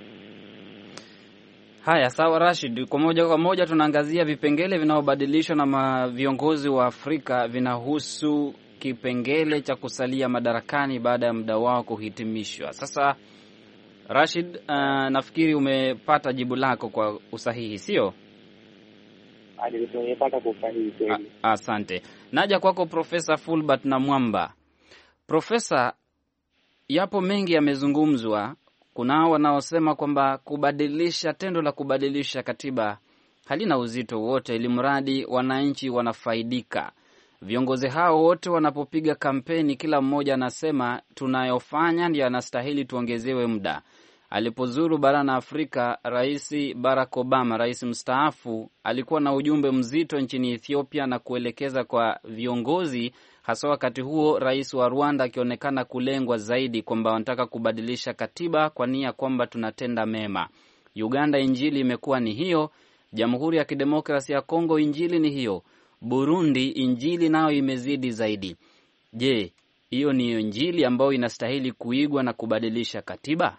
Haya, sawa Rashid. Kwa moja tunaangazia vipengele vinavyobadilishwa na viongozi wa Afrika. Vinahusu kipengele cha kusalia madarakani baada ya muda wao kuhitimishwa. Sasa Rashid, nafikiri umepata jibu lako kwa usahihi, sio? Nimepata kwa usahihi kweli. Asante. Naja kwako Profesa Fulbert na Mwamba. Profesa, yapo mengi yamezungumzwa. Kunao wanaosema kwamba tendo la kubadilisha katiba halina uzito wote, ili mradi wananchi wanafaidika. Viongozi hao wote wanapopiga kampeni, kila mmoja anasema tunayofanya ndio anastahili tuongezewe muda. Alipozuru barani Afrika, Rais Barack Obama, rais mstaafu, alikuwa na ujumbe mzito nchini Ethiopia na kuelekeza kwa viongozi, hasa wakati huo rais wa Rwanda akionekana kulengwa zaidi kwamba wanataka kubadilisha katiba kwa nia kwamba tunatenda mema. Uganda, injili imekuwa ni hiyo. Jamhuri ya Kidemokrasia ya Kongo, injili ni hiyo. Burundi, injili nayo imezidi zaidi. Je, hiyo ni injili ambayo inastahili kuigwa na kubadilisha katiba?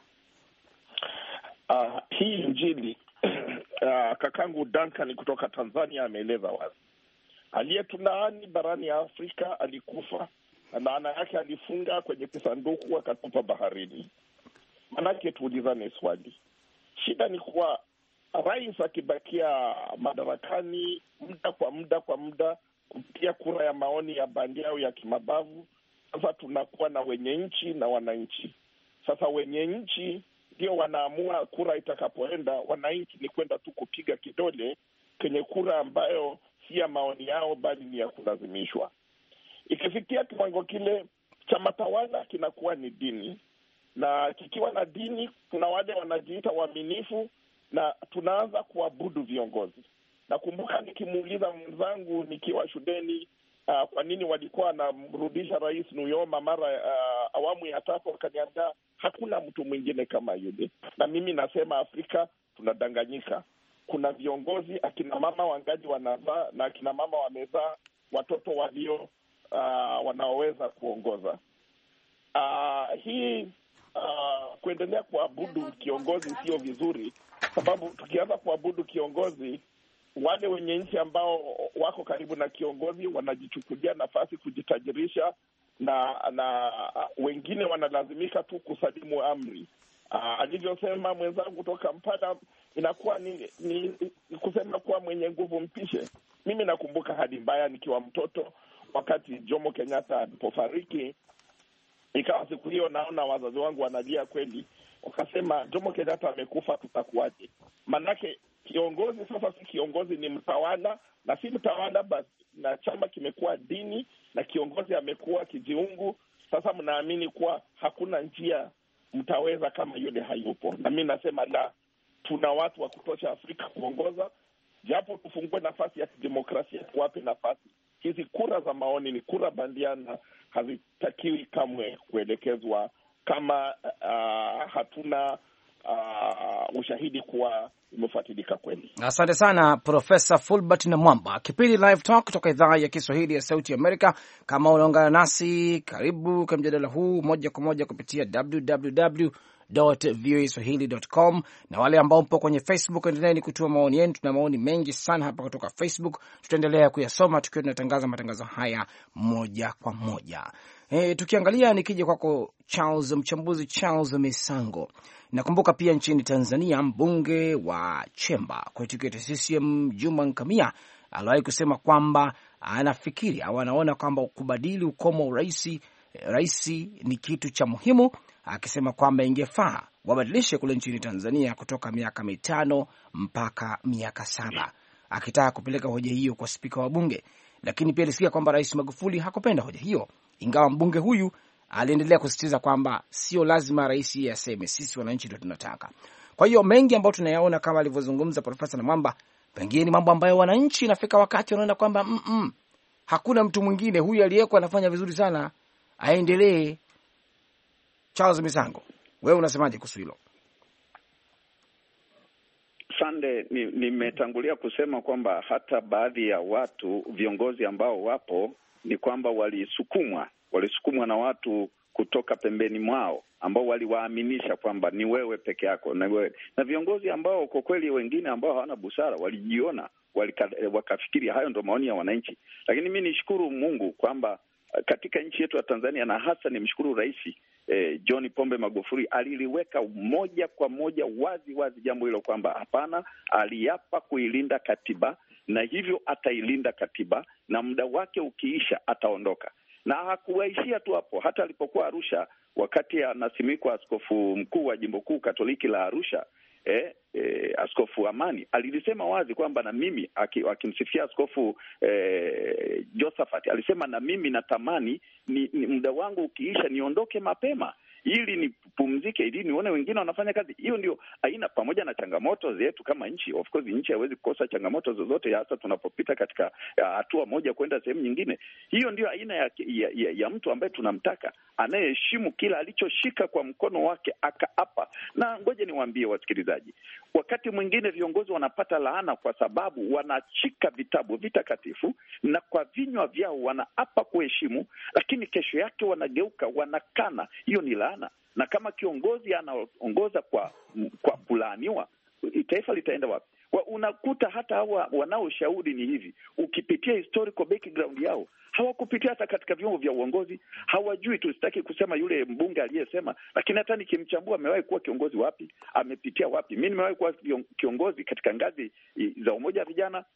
Hii injili kakangu Duncan kutoka Tanzania ameeleza wazi. Aliyetulaani barani ya Afrika alikufa, na maana yake alifunga kwenye kisanduku akatupa baharini. Manake tuulizane swali. Shida ni kuwa rais akibakia madarakani muda kwa muda kupitia kura ya maoni ya bandia au ya kimabavu, sasa tunakuwa na wenye nchi na wananchi. Sasa wenye nchi ndio wanaamua kura itakapoenda, wananchi ni kwenda tu kupiga kidole kwenye kura ambayo si ya maoni yao bali ni ya kulazimishwa. Ikifikia kiwango kile, chama tawala kinakuwa ni dini, na kikiwa na dini kuna wale wanajiita waaminifu na tunaanza kuabudu viongozi. Nakumbuka nikimuuliza mwenzangu nikiwa shuleni kwa nini walikuwa wanamrudisha Rais Nuyoma mara awamu ya tatu, wakaniambia hakuna mtu mwingine kama yule. Na mimi nasema Afrika tunadanganyika. Kuna viongozi akina mama wangaji wanazaa na akina mama wamezaa watoto walio wanaoweza kuongoza. Hii kuendelea kuabudu kiongozi sio vizuri, sababu tukianza kuabudu kiongozi, wale wenye nchi ambao wako karibu na kiongozi wanajichukulia nafasi kujitajirisha, na wengine wanalazimika tu kusalimu amri. Alivyosema mwenzangu kutoka Kampala, inakuwa ni kusema kuwa mwenye nguvu mpishe. Mimi nakumbuka hadi mbaya nikiwa mtoto, wakati Jomo Kenyatta alipofariki, ikawa siku hiyo naona wazazi wangu wanalia kweli. wakasema Jomo Kenyatta amekufa, tutakuwaje? Manake kiongozi sasa si kiongozi, ni mtawala, na si mtawala basi, na chama kimekuwa dini na kiongozi amekuwa kijiungu. Sasa mnaamini kuwa hakuna njia mtaweza kama yule hayupo. Na mimi nasema la, tuna watu wa kutosha Afrika kuongoza, japo tufungue nafasi ya kidemokrasia, tuwape nafasi. Hizi kura za maoni ni kura bandia na hazitakiwi kamwe kuelekezwa kama hatuna ushahidi kuwa umefuatilika kweli. Asante sana Profesa Fulbert na Mwamba. Kipindi Live Talk kutoka idhaa ya Kiswahili ya Sauti ya Amerika. Kama unaungana nasi, karibu kwa mjadala huu moja kwa moja kupitia www.voaswahili.com, na wale ambao mpo kwenye Facebook endeleeni kutoa maoni yenu. Tuna maoni mengi sana hapa kutoka Facebook, tutaendelea kuyasoma tukiwa tunatangaza matangazo haya moja kwa moja. Tukiangalia, nikija kwako Charles, mchambuzi Charles Misango, nakumbuka pia nchini Tanzania mbunge wa Chemba kwa tiketi CCM Juma Nkamia aliwahi kusema kwamba anafikiri au anaona kwamba kubadili ukomo wa rais ni kitu cha muhimu, akisema kwamba ingefaa wabadilishe kule nchini Tanzania kutoka miaka 5 mpaka miaka 7, akitaka kupeleka hoja hiyo kwa spika wa bunge. Lakini pia alisikia kwamba Rais Magufuli hakupenda hoja hiyo, ingawa mbunge huyu aliendelea kusisitiza kwamba sio lazima rais yeye aseme, sisi wananchi ndio tunataka. Kwa hiyo mengi ambayo tunayaona kama alivyozungumza Profesa Namwamba, pengine ni mambo ambayo wananchi nafika wakati wanaona kwamba hakuna mtu mwingine, huyu aliyeko anafanya vizuri sana, aendelee. Charles Misango, wewe unasemaje kuhusu hilo? Sande, nimetangulia kusema kwamba hata baadhi ya watu, viongozi ambao wapo, ni kwamba walisukumwa na watu kutoka pembeni mwao ambao waliwaaminisha kwamba ni wewe peke yako na wewe. Na viongozi ambao kwa kweli wengine ambao hawana busara walijiona, wakafikiri hayo ndio maoni ya wananchi. Lakini mimi nishukuru Mungu kwamba katika nchi yetu ya Tanzania, na hasa nimshukuru Rais John Pombe Magufuli, aliliweka moja kwa moja wazi jambo hilo kwamba hapana, aliapa kuilinda katiba na hivyo atailinda katiba, na muda wake ukiisha ataondoka. Na hakuwaishia tu hapo, hata alipokuwa Arusha wakati anasimikwa askofu mkuu wa jimbo kuu Katoliki la Arusha, Askofu Amani alilisema wazi kwamba na mimi, akimsifia Askofu Josephat, alisema na mimi natamani ni muda wangu ukiisha niondoke mapema ili nipumzike, ili nione wengine wanafanya kazi. Hiyo ndio aina, pamoja na changamoto zetu kama nchi. Of course nchi haiwezi kukosa changamoto zozote, hasa tunapopita katika hatua moja kwenda sehemu nyingine. Hiyo ndio aina ya mtu ambaye tunamtaka, anayeheshimu kila alichoshika kwa mkono wake akaapa. Na ngoja niwaambie wasikilizaji, wakati mwingine viongozi wanapata laana kwa sababu wanashika vitabu vitakatifu na kwa vinywa vyao wanaapa kuheshimu, lakini kesho yake wanageuka wanakana. Hiyo ni laana. Na kama kiongozi anaongoza kwa kulaaniwa, taifa litaenda wapi? Unakuta hata hawa wanaoshauri ni hivi, ukipitia historical background yao, hawakupitia hata katika vyombo vya uongozi, hawajui. Tusitaki kusema yule mbunge aliyesema, lakini hata nikimchambua amewahi kuwa kiongozi wapi, amepitia wapi. Mimi nimewahi kuwa kiongozi katika ngazi za umoja wa vijana.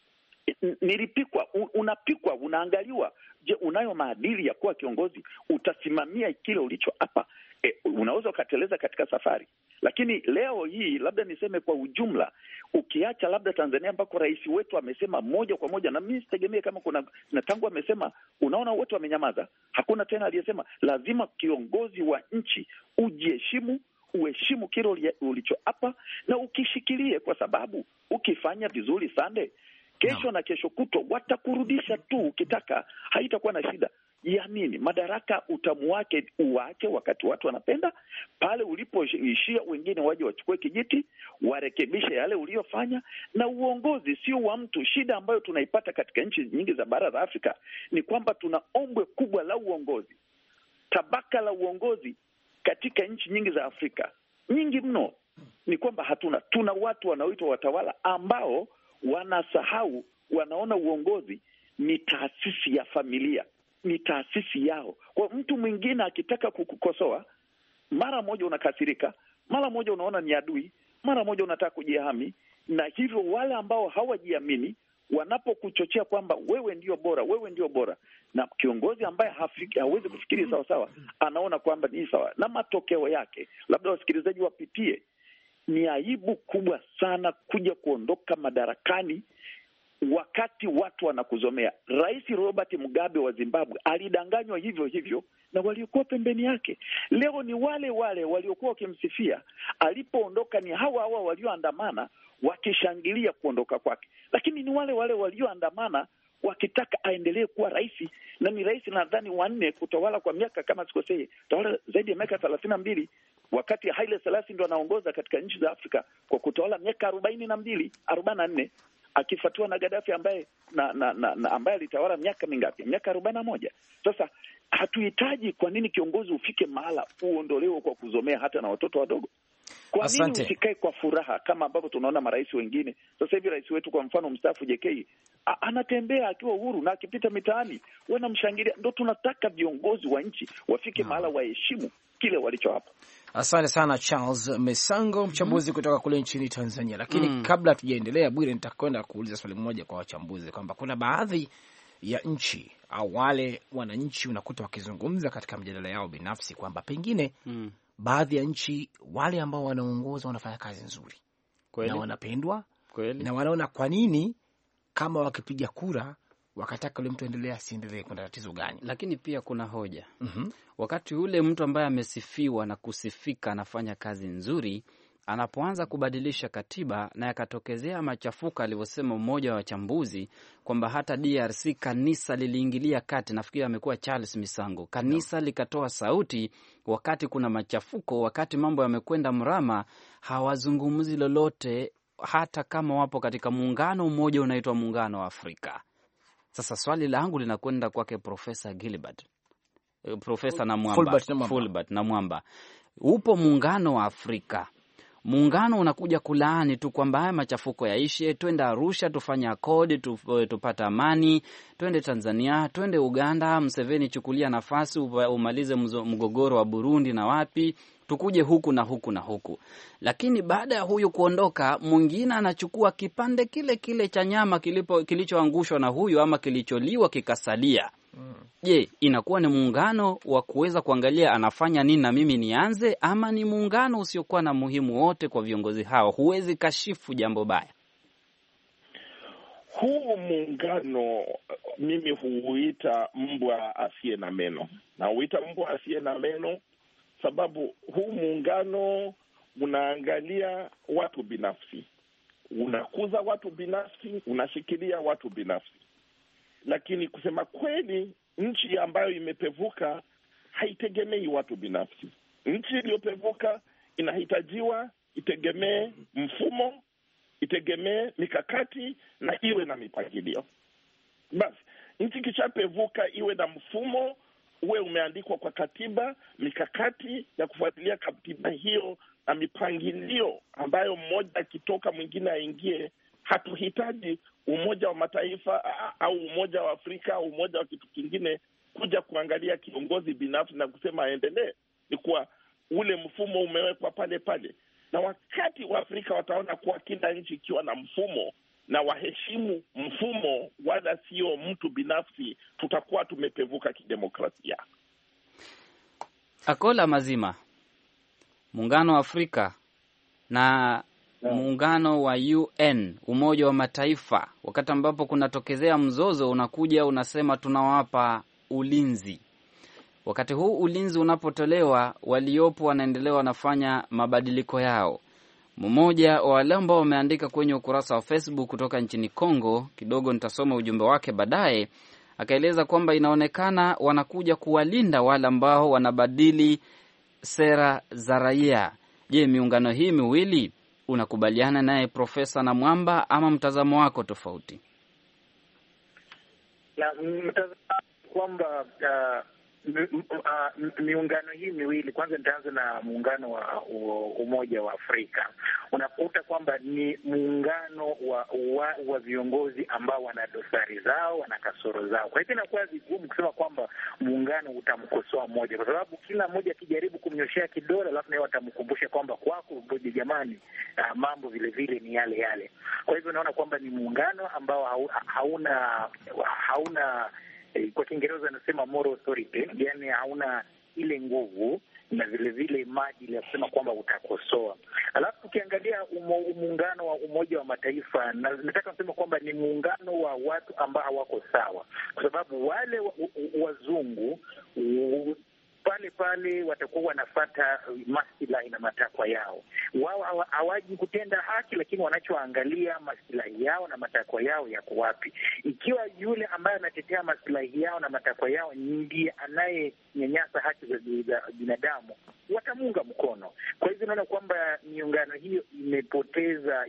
Nilipikwa, unapikwa, unaangaliwa. Je, unayo maadili ya kuwa kiongozi? Utasimamia kile ulicho hapa? Unaweza ukateleza katika safari. Lakini leo hii, labda niseme kwa ujumla, ukiacha labda Tanzania ambako rais wetu amesema moja kwa moja, na mimi sitegemee kama kuna, na tangu amesema, unaona wote wamenyamaza, hakuna tena aliyesema. Lazima kiongozi wa nchi ujiheshimu, uheshimu kile ulicho hapa na ukishikilie, kwa sababu ukifanya vizuri Sande, kesho na kesho kutwa watakurudisha tu ukitaka, haitakuwa na shida. Yaamini, madaraka utamu wake uwake wakati watu wanapenda. Pale ulipoishia wengine waje wachukue kijiti, warekebishe yale uliyofanya. Na uongozi sio wa mtu. Shida ambayo tunaipata katika nchi nyingi za bara la Afrika ni kwamba tuna ombwe kubwa la uongozi. Tabaka la uongozi katika nchi nyingi za Afrika, nyingi mno, ni kwamba tuna watu wanaoitwa watawala ambao wanasahau, wanaona uongozi ni taasisi ya familia, ni taasisi yao. Kwa mtu mwingine akitaka kukukosoa, mara moja unakasirika, mara moja unaona ni adui, mara moja unataka kujihami. Na hivyo wale ambao hawajiamini wanapokuchochea kwamba wewe ndio bora, na kiongozi ambaye hawezi kufikiri sawa sawa anaona kwamba ni sawa, na matokeo yake, labda wasikilizaji wapitie, ni aibu kubwa sana kuja kuondoka madarakani wakati watu wanakuzomea. Rais Robert Mugabe wa Zimbabwe alidanganywa hivyo hivyo na waliokuwa pembeni yake. Leo ni wale wale waliokuwa wakimsifia alipoondoka, ni hawa walioandamana wakishangilia kuondoka kwake, lakini ni wale wale walioandamana wakitaka aendelee kuwa rais, na ni rais nadhani wanne kutawala kwa miaka, kama sikosei, tawala zaidi ya miaka 32, wakati Haile Selassie ndo anaongoza katika nchi za Afrika kwa kutawala miaka 44, akifuatiwa na Gaddafi ambaye ambaye alitawala miaka mingapi? Miaka 41. Sasa hatuhitaji, kwa nini kiongozi ufike mahala uondolewe kwa kuzomea hata na watoto wadogo? Kwa nini usikae kwa furaha kama ambavyo tunaona marais wengine? Sasa hivi rais wetu kwa mfano mstaafu JK anatembea akiwa uhuru, na akipita mitaani wanamshangilia. Ndio tunataka viongozi wa nchi wafike mahala waheshimu kile walicho hapa. Asante sana Charles Mesango, mchambuzi kutoka kule nchini Tanzania. Lakini kabla tujaendelea, Bwire, nitakwenda kuuliza swali moja kwa wachambuzi kwamba kuna baadhi ya nchi au wale wananchi unakuta wakizungumza katika mjadala yao binafsi kwamba pengine baadhi ya nchi wale ambao wanaongoza wanafanya kazi nzuri na wanapendwa na wanaona kwa nini kama wakipiga kura wakataka ule mtu endelea asiendelee, kuna tatizo gani? Lakini pia kuna hoja wakati ule mtu ambaye amesifiwa na kusifika anafanya kazi nzuri, anapoanza kubadilisha katiba na yakatokezea machafuka, alivyosema mmoja wa wachambuzi kwamba hata DRC kanisa liliingilia kati. Nafikiri amekuwa Charles Misango. Kanisa likatoa sauti wakati kuna machafuko, wakati mambo yamekwenda mrama, hawazungumzi lolote, hata kama wapo katika muungano mmoja unaitwa Muungano wa Afrika. Sasa swali langu linakwenda kwake Profesa Gilbert, Profesa Fulbert Namwamba. Upo Muungano wa Afrika, muungano unakuja kulaani tu kwamba haya machafuko yaishe, twende Arusha tufanye akodi tupata amani, twende Tanzania, twende Uganda, Museveni chukulia nafasi umalize mgogoro wa Burundi na wapi, tukuje huku na huku na huku. Lakini baada ya huyu kuondoka, mwingine anachukua kipande kile kile cha nyama kilichoangushwa na huyu ama kilicholiwa kikasalia. Je, inakuwa ni muungano wa kuweza kuangalia anafanya nini na mimi nianze, ama ni muungano usiokuwa na muhimu wote kwa viongozi hao? Huwezi kashifu jambo baya. Huu muungano mimi huuita mbwa asiye na meno. Na huita mbwa asiye na meno sababu huu muungano unaangalia watu binafsi, unakuza watu binafsi, unashikilia watu binafsi. Lakini kusema kweli, nchi ambayo imepevuka haitegemei watu binafsi. Nchi iliyopevuka inahitajiwa itegemee mfumo, itegemee mikakati na iwe na mipangilio. Basi nchi kishapevuka iwe na mfumo, uwe umeandikwa kwa katiba, mikakati ya kufuatilia katiba hiyo na mipangilio ambayo mmoja akitoka mwingine aingie. Hatuhitaji Umoja wa Mataifa au Umoja wa Afrika au umoja wa kitu kingine kuja kuangalia kiongozi binafsi na kusema aendelee. Ni kuwa ule mfumo umewekwa pale pale, na wakati wa Afrika wataona kuwa kila nchi ikiwa na mfumo na waheshimu mfumo wala sio mtu binafsi, tutakuwa tumepevuka kidemokrasia. Akola mazima, Muungano wa Afrika na muungano wa UN, Umoja wa Mataifa, wakati ambapo kunatokezea mzozo unakuja unasema tunawapa ulinzi. Wakati huu ulinzi unapotolewa, waliopo wanaendelea wanafanya mabadiliko yao. Mmoja wa wale ambao wameandika kwenye ukurasa wa Facebook kutoka nchini Kongo, kidogo nitasoma ujumbe wake baadaye, akaeleza kwamba inaonekana wanakuja kuwalinda wale ambao wanabadili sera za raia. Je, miungano hii miwili unakubaliana naye Profesa Namwamba ama mtazamo wako tofauti? Na mtazamo kwamba miungano hii miwili, kwanza nitaanza na muungano wa Umoja wa Afrika. Unakuta kwamba ni muungano wa viongozi ambao wana dosari zao, wana kasoro zao. Kwa hivyo inakuwa vigumu kusema kwamba muungano utamkosoa mmoja, kwa sababu kila mmoja akijaribu kumnyoshea kidole, alafu naye watamkumbusha kwamba kwako ngoja jamani, mambo vile vile ni yale yale. Kwa hivyo naona kwamba ni muungano ambao hauna kwa Kiingereza anasema moral authority, yani hauna ile nguvu na vile vile maadili ya kusema kwamba utakosoa. Alafu ukiangalia muungano wa Umoja wa Mataifa, na nataka kusema kwamba ni muungano wa watu ambao hawako sawa, kwa sababu wale wazungu pale watakuwa wanafata maslahi na matakwa yao. Wao hawaji kutenda haki, lakini wanachoangalia maslahi yao na matakwa yao yako wapi. Ikiwa yule ambaye anatetea maslahi yao na matakwa yao ndiye anayenyanyasa haki za binadamu, watamuunga mkono. Kwa hivyo naona kwamba miungano hiyo imepoteza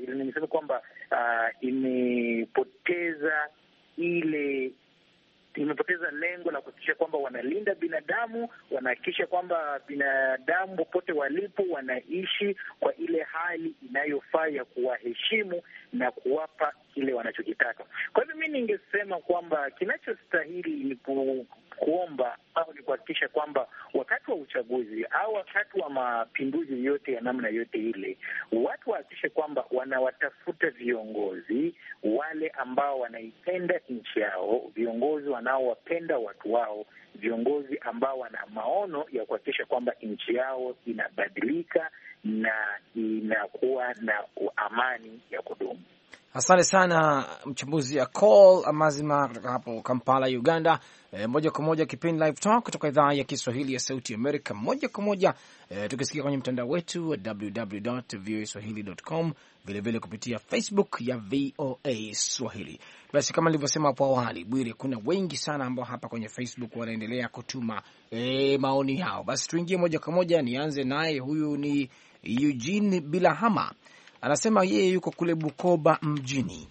lengo la kuhakikisha kwamba wanalinda binadamu, wanahakikisha kwamba binadamu popote walipo wanaishi kwa ile hali inayofaa ya kuwaheshimu na kuwapa kile wanachokitaka. Kwa hivyo mimi ningesema kwamba kinachostahili ni kuomba au ni kuhakikisha kwamba wakati wa uchaguzi au wakati wa mapinduzi yote ya namna yote ile, watu wahakikishe kwamba wanawatafuta viongozi wale ambao wanaipenda nchi yao, viongozi wanaowapenda watu wao, viongozi ambao wana maono ya kuhakikisha kwamba nchi yao inabadilika na inakuwa na amani ya kudumu. Asante sana mchambuzi ya Call Amazima kutoka hapo Kampala, Uganda. Moja kwa moja kipindi Live Talk kutoka idhaa ya Kiswahili ya Sauti Amerika, moja kwa moja tukisikia kwenye mtandao wetu wa www.voaswahili.com, vile vile kupitia Facebook ya VOA Swahili. Basi kama nilivyosema hapo awali, Bwire, kuna wengi sana ambao hapa kwenye Facebook wanaendelea kutuma maoni yao. Basi tuingie moja kwa moja, nianze naye. Huyu ni Eugene Bilahama, anasema yeye yuko kule Bukoba mjini.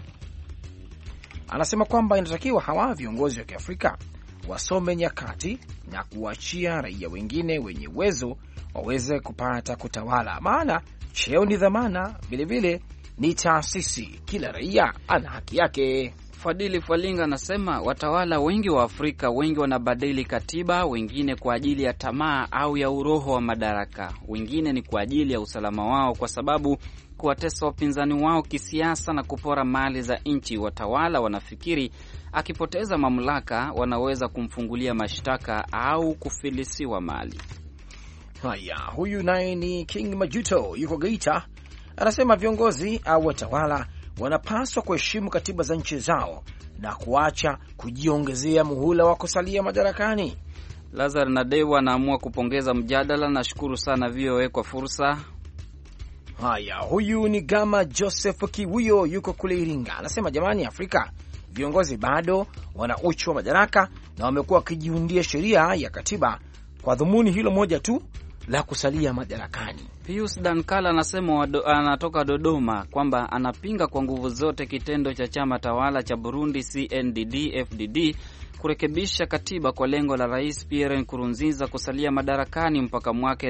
Anasema kwamba inatakiwa hawa viongozi wa Kiafrika wasome nyakati na kuachia raia wengine wenye uwezo waweze kupata kutawala, maana cheo ni dhamana, vilevile ni taasisi. Kila raia ana haki yake. Fadili Falinga anasema watawala wengi wa Afrika wengi wanabadili katiba, wengine kwa ajili ya tamaa au ya uroho wa madaraka, wengine ni kwa ajili ya usalama wao, kwa sababu kuwatesa wapinzani wao kisiasa na kupora mali za nchi. Watawala wanafikiri akipoteza mamlaka wanaweza kumfungulia mashtaka au kufilisiwa mali. Haya, huyu naye ni King Majuto, yuko Geita. Anasema viongozi au watawala wanapaswa kuheshimu katiba za nchi zao na kuacha kujiongezea muhula wa kusalia madarakani. Lazar Nadewa anaamua kupongeza mjadala. Nashukuru sana VOA kwa fursa. Haya, huyu ni Gama Joseph Kiwuyo, yuko kule Iringa. Anasema jamani, Afrika viongozi bado wana uchu wa madaraka na wamekuwa wakijiundia sheria ya katiba kwa dhumuni hilo moja tu la kusalia madarakani. Pius Dankala anasema anatoka Dodoma kwamba anapinga kwa nguvu zote kitendo cha chama tawala cha Burundi CNDD-FDD kurekebisha katiba kwa lengo la Rais Pierre Nkurunziza kusalia madarakani mpaka mwaka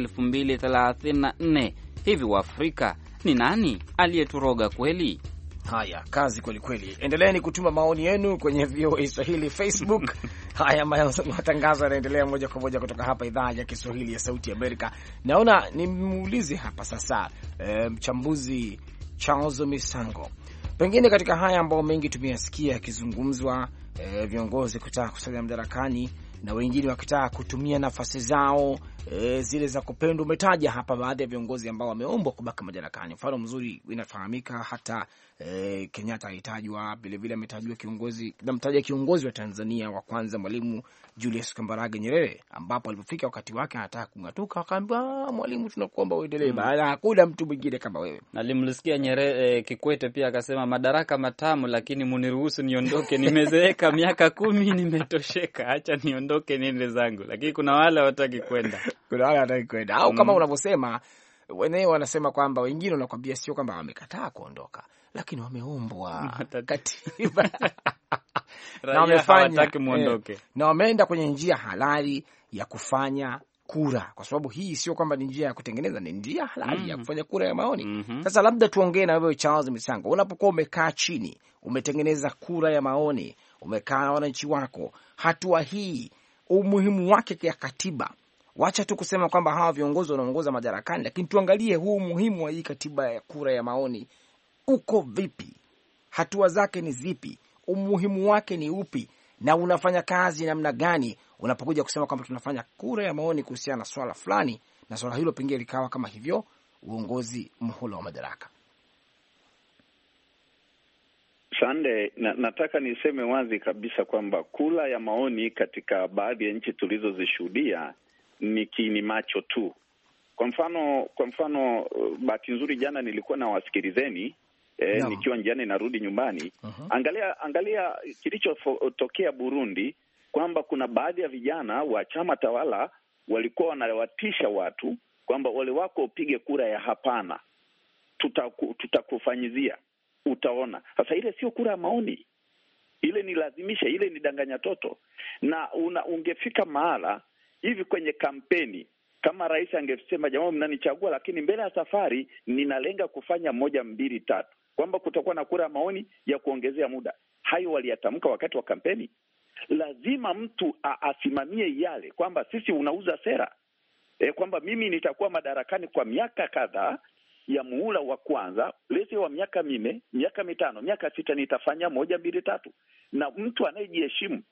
2034. Hivi wa Afrika ni nani aliyeturoga kweli? Haya, kazi kweli kweli. Endeleeni kutuma maoni yenu kwenye VOA Swahili Facebook. Haya, matangazo yanaendelea moja kwa moja kutoka hapa idhaa ya Kiswahili ya Sauti Amerika. Naona nimuulize hapa sasa mchambuzi Charles Misango, pengine katika haya ambao mengi tumeyasikia yakizungumzwa, viongozi kutaka kusalia madarakani na wengine wakitaka kutumia nafasi zao zile za kupendwa. Umetaja hapa baadhi ya viongozi ambao wameombwa kubaki madarakani. Mfano mzuri inafahamika, hata Kenyatta alitajwa, vile vile ametajwa kiongozi wa Tanzania wa kwanza Mwalimu Julius Kambarage Nyerere, ambapo alipofika wakati wake anataka kungatuka, akaambiwa Mwalimu, tunakuomba uendelee, baada hakuna mtu mwingine kama wewe. Nalimsikia Nyerere Kikwete pia akasema madaraka matamu, lakini muniruhusu niondoke, nimezeeka miaka 10, nimetosheka, acha niondoke niende zangu. Lakini kuna wale hawataki kwenda. Kuna wale hawataki kwenda. Au kama unavyosema wenyewe wanasema kwamba wengine wanakuambia sio kwamba wamekataa kuondoka, lakini wameombwa katiba na wamefanya muondoke, na wameenda kwenye njia halali ya kufanya kura, kwa sababu hii sio kwamba ni njia ya kutengeneza, ni njia halali ya kufanya kura ya maoni. Sasa labda tuongee na wewe Charles Misango, unapokuwa umekaa chini, umetengeneza kura ya maoni, umekaa na wananchi wako, hatua hii umuhimu wake ya katiba, wacha tu kusema kwamba hawa viongozi wanaongoza madarakani, lakini tuangalie huu umuhimu wa hii katiba ya kura ya maoni uko vipi, hatua zake ni zipi, umuhimu wake ni upi, na unafanya kazi namna gani unapokuja kusema kwamba tunafanya kura ya maoni kuhusiana na swala fulani, na swala hilo pengine likawa kama hivyo uongozi mhula wa madaraka. Sande, nataka niseme wazi kabisa kwamba kura ya maoni katika baadhi ya nchi tulizozishuhudia ni kiini macho tu. Kwa mfano bahati nzuri jana nilikuwa na wasikilizeni nikiwa njiani narudi nyumbani. Angalia kilichotokea Burundi, kwamba kuna baadhi ya vijana wa chama tawala walikuwa wanawatisha watu kwamba wale wako upige kura ya hapana, tutakufanyizia, utaona. Sasa ile sio kura ya maoni, ile ni lazimisha, ile ni danganya toto. Na ungefika mahala hivi kwenye kampeni, kama rais angesema jamaa mnanichagua, lakini mbele ya safari ninalenga kufanya 1, 2, 3, kwamba kutakuwa na kura ya maoni ya kuongezea muda. Hayo waliyatamka wakati wa kampeni. Lazima mtu asimamie yale, kwamba sisi unauza sera kwamba mimi nitakuwa madarakani kwa miaka kadhaa ya muhula wa kwanza, lese wa miaka 4, miaka 5, miaka 6 nitafanya 1, 2, 3. Na mtu anayejiheshimu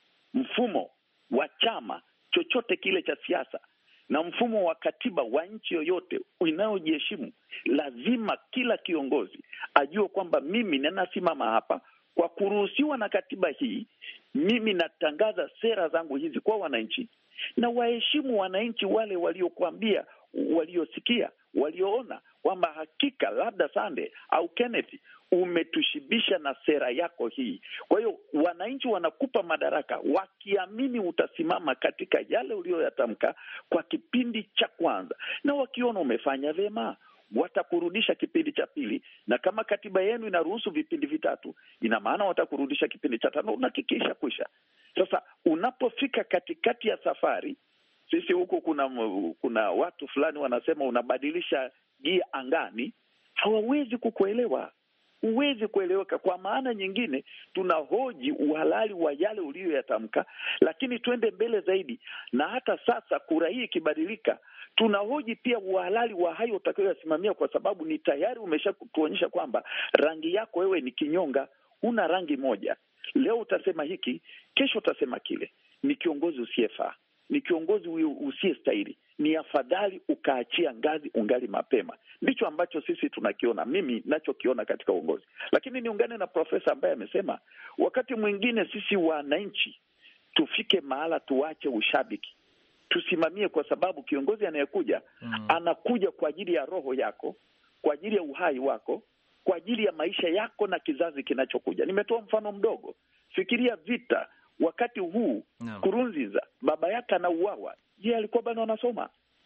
mfumo wa chama chochote kile cha siasa na mfumo wa katiba wa nchi yoyote inayojiheshimu, lazima kila kiongozi ajue kwamba mimi ninasimama hapa kwa kuruhusiwa na katiba hii, mimi natangaza sera zangu hizi kwa wananchi, na waheshimu wananchi wale waliokuambia, waliosikia, walioona kwamba hakika labda Sande au Kenneth umetushibisha na sera yako hii. Kwa hiyo wananchi wanakupa madaraka wakiamini utasimama katika yale uliyoyatamka kwa kipindi cha kwanza, na wakiona umefanya vyema watakurudisha kipindi cha pili, na kama katiba yenu inaruhusu vipindi vitatu, ina maana watakurudisha kipindi cha 5 na kikisha kwisha. Sasa unapofika katikati ya safari, sisi huku kuna watu fulani wanasema unabadilisha gia angani, hawawezi kukuelewa. Huwezi kueleweka. Kwa maana nyingine, tunahoji uhalali wa yale uliyoyatamka, lakini twende mbele zaidi, na hata sasa kura hii ikibadilika, tunahoji pia uhalali wa hayo utakayoyasimamia, kwa sababu ni tayari umeshakutuonyesha kwamba rangi yako wewe ni kinyonga, una rangi moja. Leo utasema hiki, kesho utasema kile. Ni kiongozi usiyefaa, ni kiongozi usiyestahili. Ni afadhali ukaachia ngazi ungali mapema. Ndicho ambacho sisi tunakiona, mimi nachokiona katika uongozi. Lakini niungane na profesa ambaye amesema wakati mwingine sisi wananchi tufike mahala tuache ushabiki, tusimamie, kwa sababu kiongozi anayekuja anakuja kwa ajili ya roho yako, kwa ajili ya uhai wako, kwa ajili ya maisha yako na kizazi kinachokuja. Nimetoa mfano mdogo. Fikiria vita wakati huu, Nkurunziza baba yake anauawa, yeye alikuwa bado anasoma.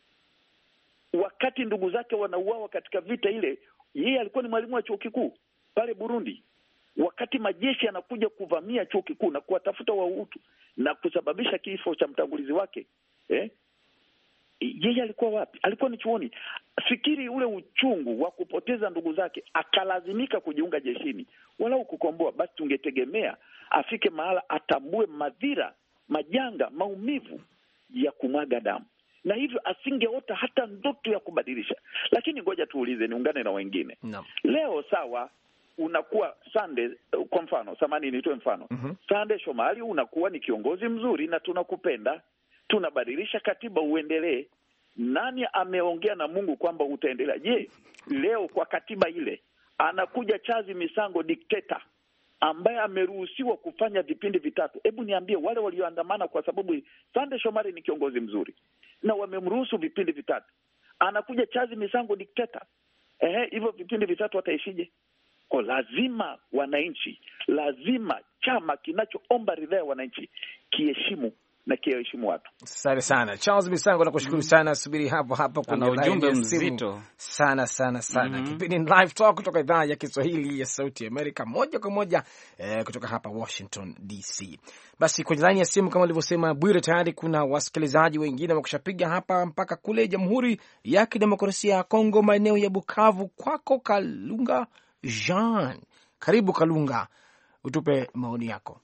Wakati ndugu zake wanauawa katika vita ile, yeye alikuwa ni mwalimu wa chuo kikuu pale Burundi. Wakati majeshi yanakuja kuvamia chuo kikuu na kuwatafuta Wahutu na kusababisha kifo cha mtangulizi wake, yeye alikuwa wapi? Alikuwa ni chuoni. Fikiri ule uchungu wa kupoteza ndugu zake, akalazimika kujiunga jeshini walau kukomboa. Basi tungetegemea afike mahala atambue madhira, majanga, maumivu ya kumwaga damu, na hivyo asingeota hata ndoto ya kubadilisha. Lakini ngoja tuulize, niungane na wengine. Leo sawa, unakuwa Sande, kwa mfano, samani nitoe mfano. Sande Shomari, unakuwa ni kiongozi mzuri na tunakupenda, tunabadilisha katiba uendelee. Nani ameongea na Mungu kwamba utaendelea? Je, leo kwa katiba ile anakuja Chazi Misango dikteta ambaye ameruhusiwa kufanya vipindi vitatu. Hebu niambie, wale walioandamana kwa sababu Sande Shomari ni kiongozi mzuri na wamemruhusu vipindi vitatu, anakuja Chazi Misango dikteta, hivyo vipindi vitatu wataishije? Kwa lazima wananchi, lazima chama kinachoomba ridhaa ya wananchi kiheshimu na kiheshimu watu. Asante sana Charles Misango, nakushukuru sana. Subiri hapo kuna ujumbe mzito sana. Kipindi Live Talk kutoka idhaa ya Kiswahili ya Sauti ya Amerika, moja kwa moja kutoka hapa Washington DC. Basi kwenye laini ya simu kama alivyosema Bwire, tayari kuna wasikilizaji wengine wakushapiga hapa mpaka kule Jamhuri ya Kidemokrasia ya Kongo, maeneo ya Bukavu. Kwako Kalunga Jean, karibu Kalunga, utupe maoni yako.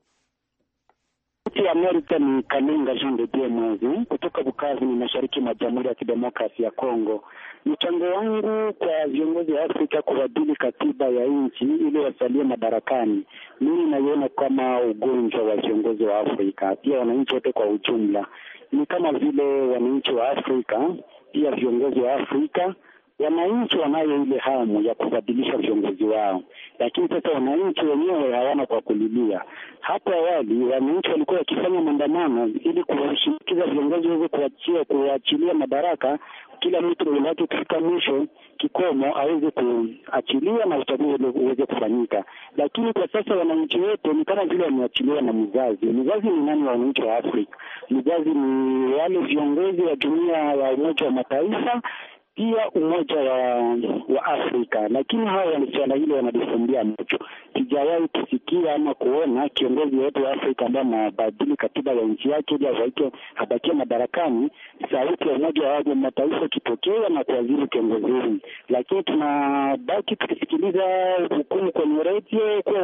ya Amerika ni Kalunga Jean de Dieu Mwezi kutoka Bukavu, ni mashariki mwa Jamhuri ya Kidemokrasia ya Kongo. Mchango wangu kwa viongozi wa Afrika kubadili katiba ya nchi ili wasalie madarakani, mimi naiona kama ugonjwa wa viongozi wa Afrika, pia wananchi wote kwa ujumla. Ni kama vile wananchi wa Afrika, pia viongozi wa Afrika, wananchi wanayo ile hamu ya kubadilisha viongozi wao, lakini sasa wananchi wenyewe hawana kwa kulilia. Hapo awali wananchi walikuwa wakifanya maandamano ili kuwashinikiza viongozi wao kuachilia madaraka, kila mtu mmoja kufika mwisho kikomo aweze kuachilia na uchaguzi uweze kufanyika. Lakini kwa sasa wananchi wote ni kama vile wameachiliwa na mzazi. Mzazi ni nani wa wananchi wa Afrika? Mzazi ni wale viongozi wa Jumuiya ya Umoja wa Mataifa, pia Umoja wa Afrika, lakini hao wanachana hilo wanalifumbia macho. Sijawahi kusikia ama kuona kiongozi wote wa Afrika ambaye anabadili katiba ya nchi yake ili abakie madarakani, sauti ya Umoja wa Mataifa kitokea na kuadhibu kiongozi huyu. Lakini tunabaki tukisikiliza hukumu kwenye radio kwa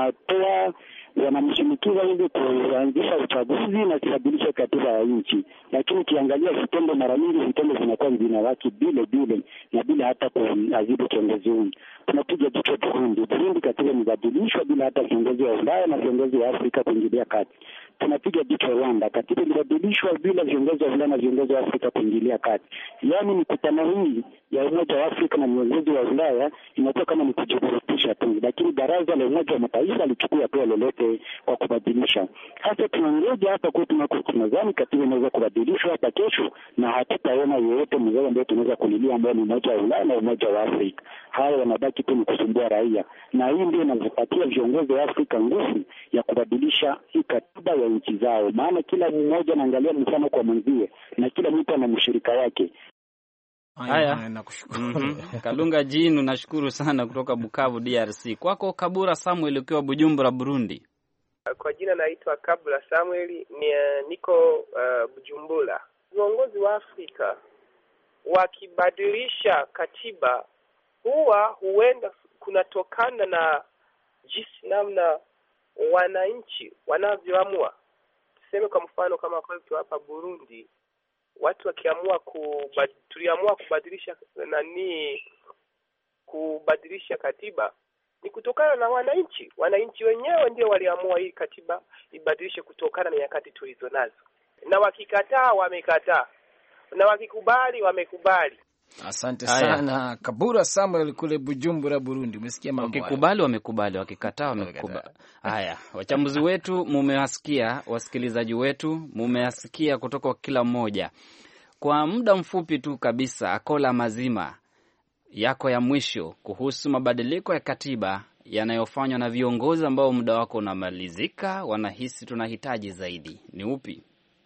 wanamshinikiza ili kuanzisha uchaguzi na kubadilisha katiba ya nchi. Lakini kiangalia vitendo, mara nyingi vitendo vinakuwa vinawaki bile na bila hata kuadhibu kiongozi huyu. Tunapiga jicho Burundi katiba imebadilishwa bila hata viongozi wa Ulaya na viongozi wa Afrika kuingilia kati. Tunapiga jicho Rwanda, katiba imebadilishwa bila viongozi wa Ulaya na viongozi wa Afrika kuingilia kati. Yaani mikutano hii ya Umoja wa Afrika na viongozi wa Ulaya inakuwa kama ni kujiburudisha tu, lakini baraza la Umoja wa Mataifa lichukua hatua lolote kwa kubadilisha. Hata tunangoja hapa kwa tunadhani katiba inaweza kubadilishwa hata kesho, na hatutaona yeyote mzee ambaye tunaweza kulilia ambao ni Umoja wa Ulaya na Umoja wa Afrika. Hao wanabaki tu kusumbua raia, na hii ndio inapatia viongozi wa Afrika nguvu ya kubadilisha hii katiba ya nchi zao, maana kila mmoja anaangalia mfano kwa mwenzie na kila mtu ana mshirika wake. Haya, nakushukuru. Kalunga Jinu, nashukuru sana kutoka Bukavu DRC. Kwako Kabura Samuel ukiwa Bujumbura Burundi. Kwa jina naitwa Kabura Samuel, niko Bujumbura. Viongozi wa Afrika wakibadilisha katiba huenda kunatokana na jinsi namna wananchi wanavyoamua. Tuseme kwa mfano kama kwetu hapa Burundi, watu wakiamua tuliamua kubadilisha katiba ni kutokana na wananchi. Wananchi wenyewe ndio waliamua hii katiba ibadilishe kutokana na nyakati tulizo nazo. Na wakikataa wamekataa, na wakikubali wamekubali. Asante sana Kabura Samuel kule Bujumbura Burundi. Umesikia mambo haya. Wakikubali wamekubali, wakikataa wamekubali. Haya, wachambuzi wetu mumewasikia, wasikilizaji wetu mumewasikia kutoka kila mmoja. Kwa muda mfupi tu kabisa, Akola Mazima, yako ya mwisho kuhusu mabadiliko ya katiba yanayofanywa na viongozi ambao muda wako unamalizika, wanahisi tunahitaji zaidi, ni upi?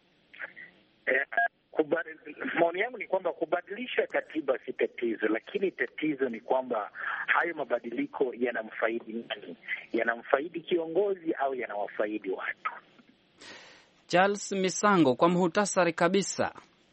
Maoni yangu ni kwamba kubadilisha katiba si tatizo, lakini tatizo ni kwamba hayo mabadiliko yanamfaidi nani? Yanamfaidi kiongozi au yanawafaidi watu? Charles Misango, kwa muhtasari kabisa.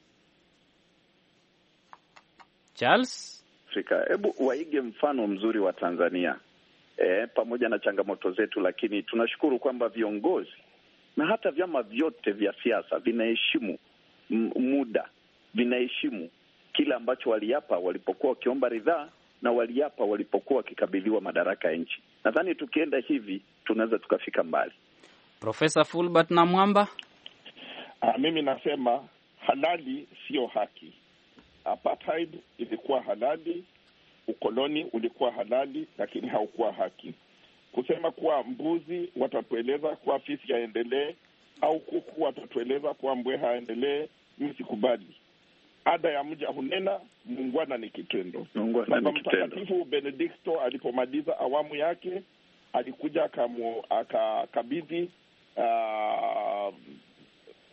Charles, Afrika, hebu waige mfano mzuri wa Tanzania. Pamoja na changamoto zetu, lakini tunashukuru kwamba viongozi na hata vyama vyote vya siasa vinaheshimu muda, vinaheshimu kila ambacho waliapa walipokuwa wakiomba ridhaa na waliapa walipokuwa wakikabidhiwa madaraka ya nchi. Nadhani tukienda hivi tunaweza tukafika mbali. Profesa Fulbert Namwamba. Mimi nasema halali sio haki. Apartheid ilikuwa halali, ukoloni ulikuwa halali, lakini haukuwa haki. Kusema kuwa mbuzi watatueleza kuwa fisi yaendelee au kuku watatueleza kuwa mbweha aendelee, mimi sikubali. Ada ya mja hunena, muungwana ni kitendo. Baba Mtakatifu Benedikto alipomaliza awamu yake alikuja akakabidhi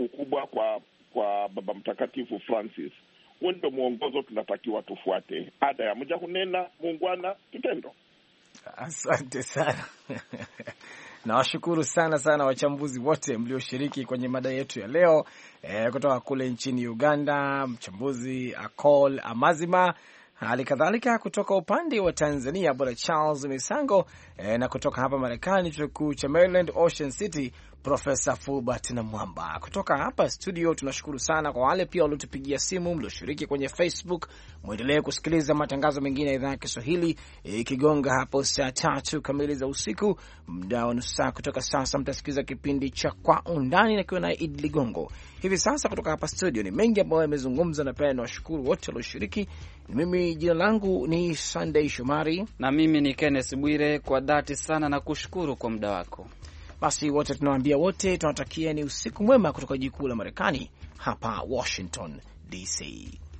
ukubwa kwa Baba Mtakatifu Francis. Huo ndio mwongozo tunatakiwa tufuate. Ada ya mja hunena, muungwana kitendo. Asante sana. Nawashukuru sana wachambuzi wote mlioshiriki kwenye mada yetu ya leo, kutoka kule nchini Uganda, mchambuzi Akol Amazima, hali kadhalika kutoka upande wa Tanzania Bwana Charles Misango, na kutoka hapa Marekani chuo kikuu cha Maryland Ocean City Profesa Fulbert na Mwamba. Kutoka hapa studio tunashukuru sana kwa wale pia waliotupigia simu, mlioshiriki kwenye Facebook. Muendelee kusikiliza matangazo mengine ya idhaa ya Kiswahili ikigonga hapo saa 3 kamili za usiku. Muda wa nusu saa kutoka sasa mtasikiliza kipindi cha Kwa Undani na kiwa na Idi Ligongo. Hivi sasa kutoka hapa studio ni mengi ambayo yamezungumza, na pia nawashukuru wote walioshiriki. Mimi jina langu ni Sunday Shomari na mimi ni Kenneth Bwire. Kwa dhati sana na kushukuru kwa muda wako. Basi wote tunawaambia wote tunawatakia ni usiku mwema kutoka jiji kuu la Marekani hapa Washington DC.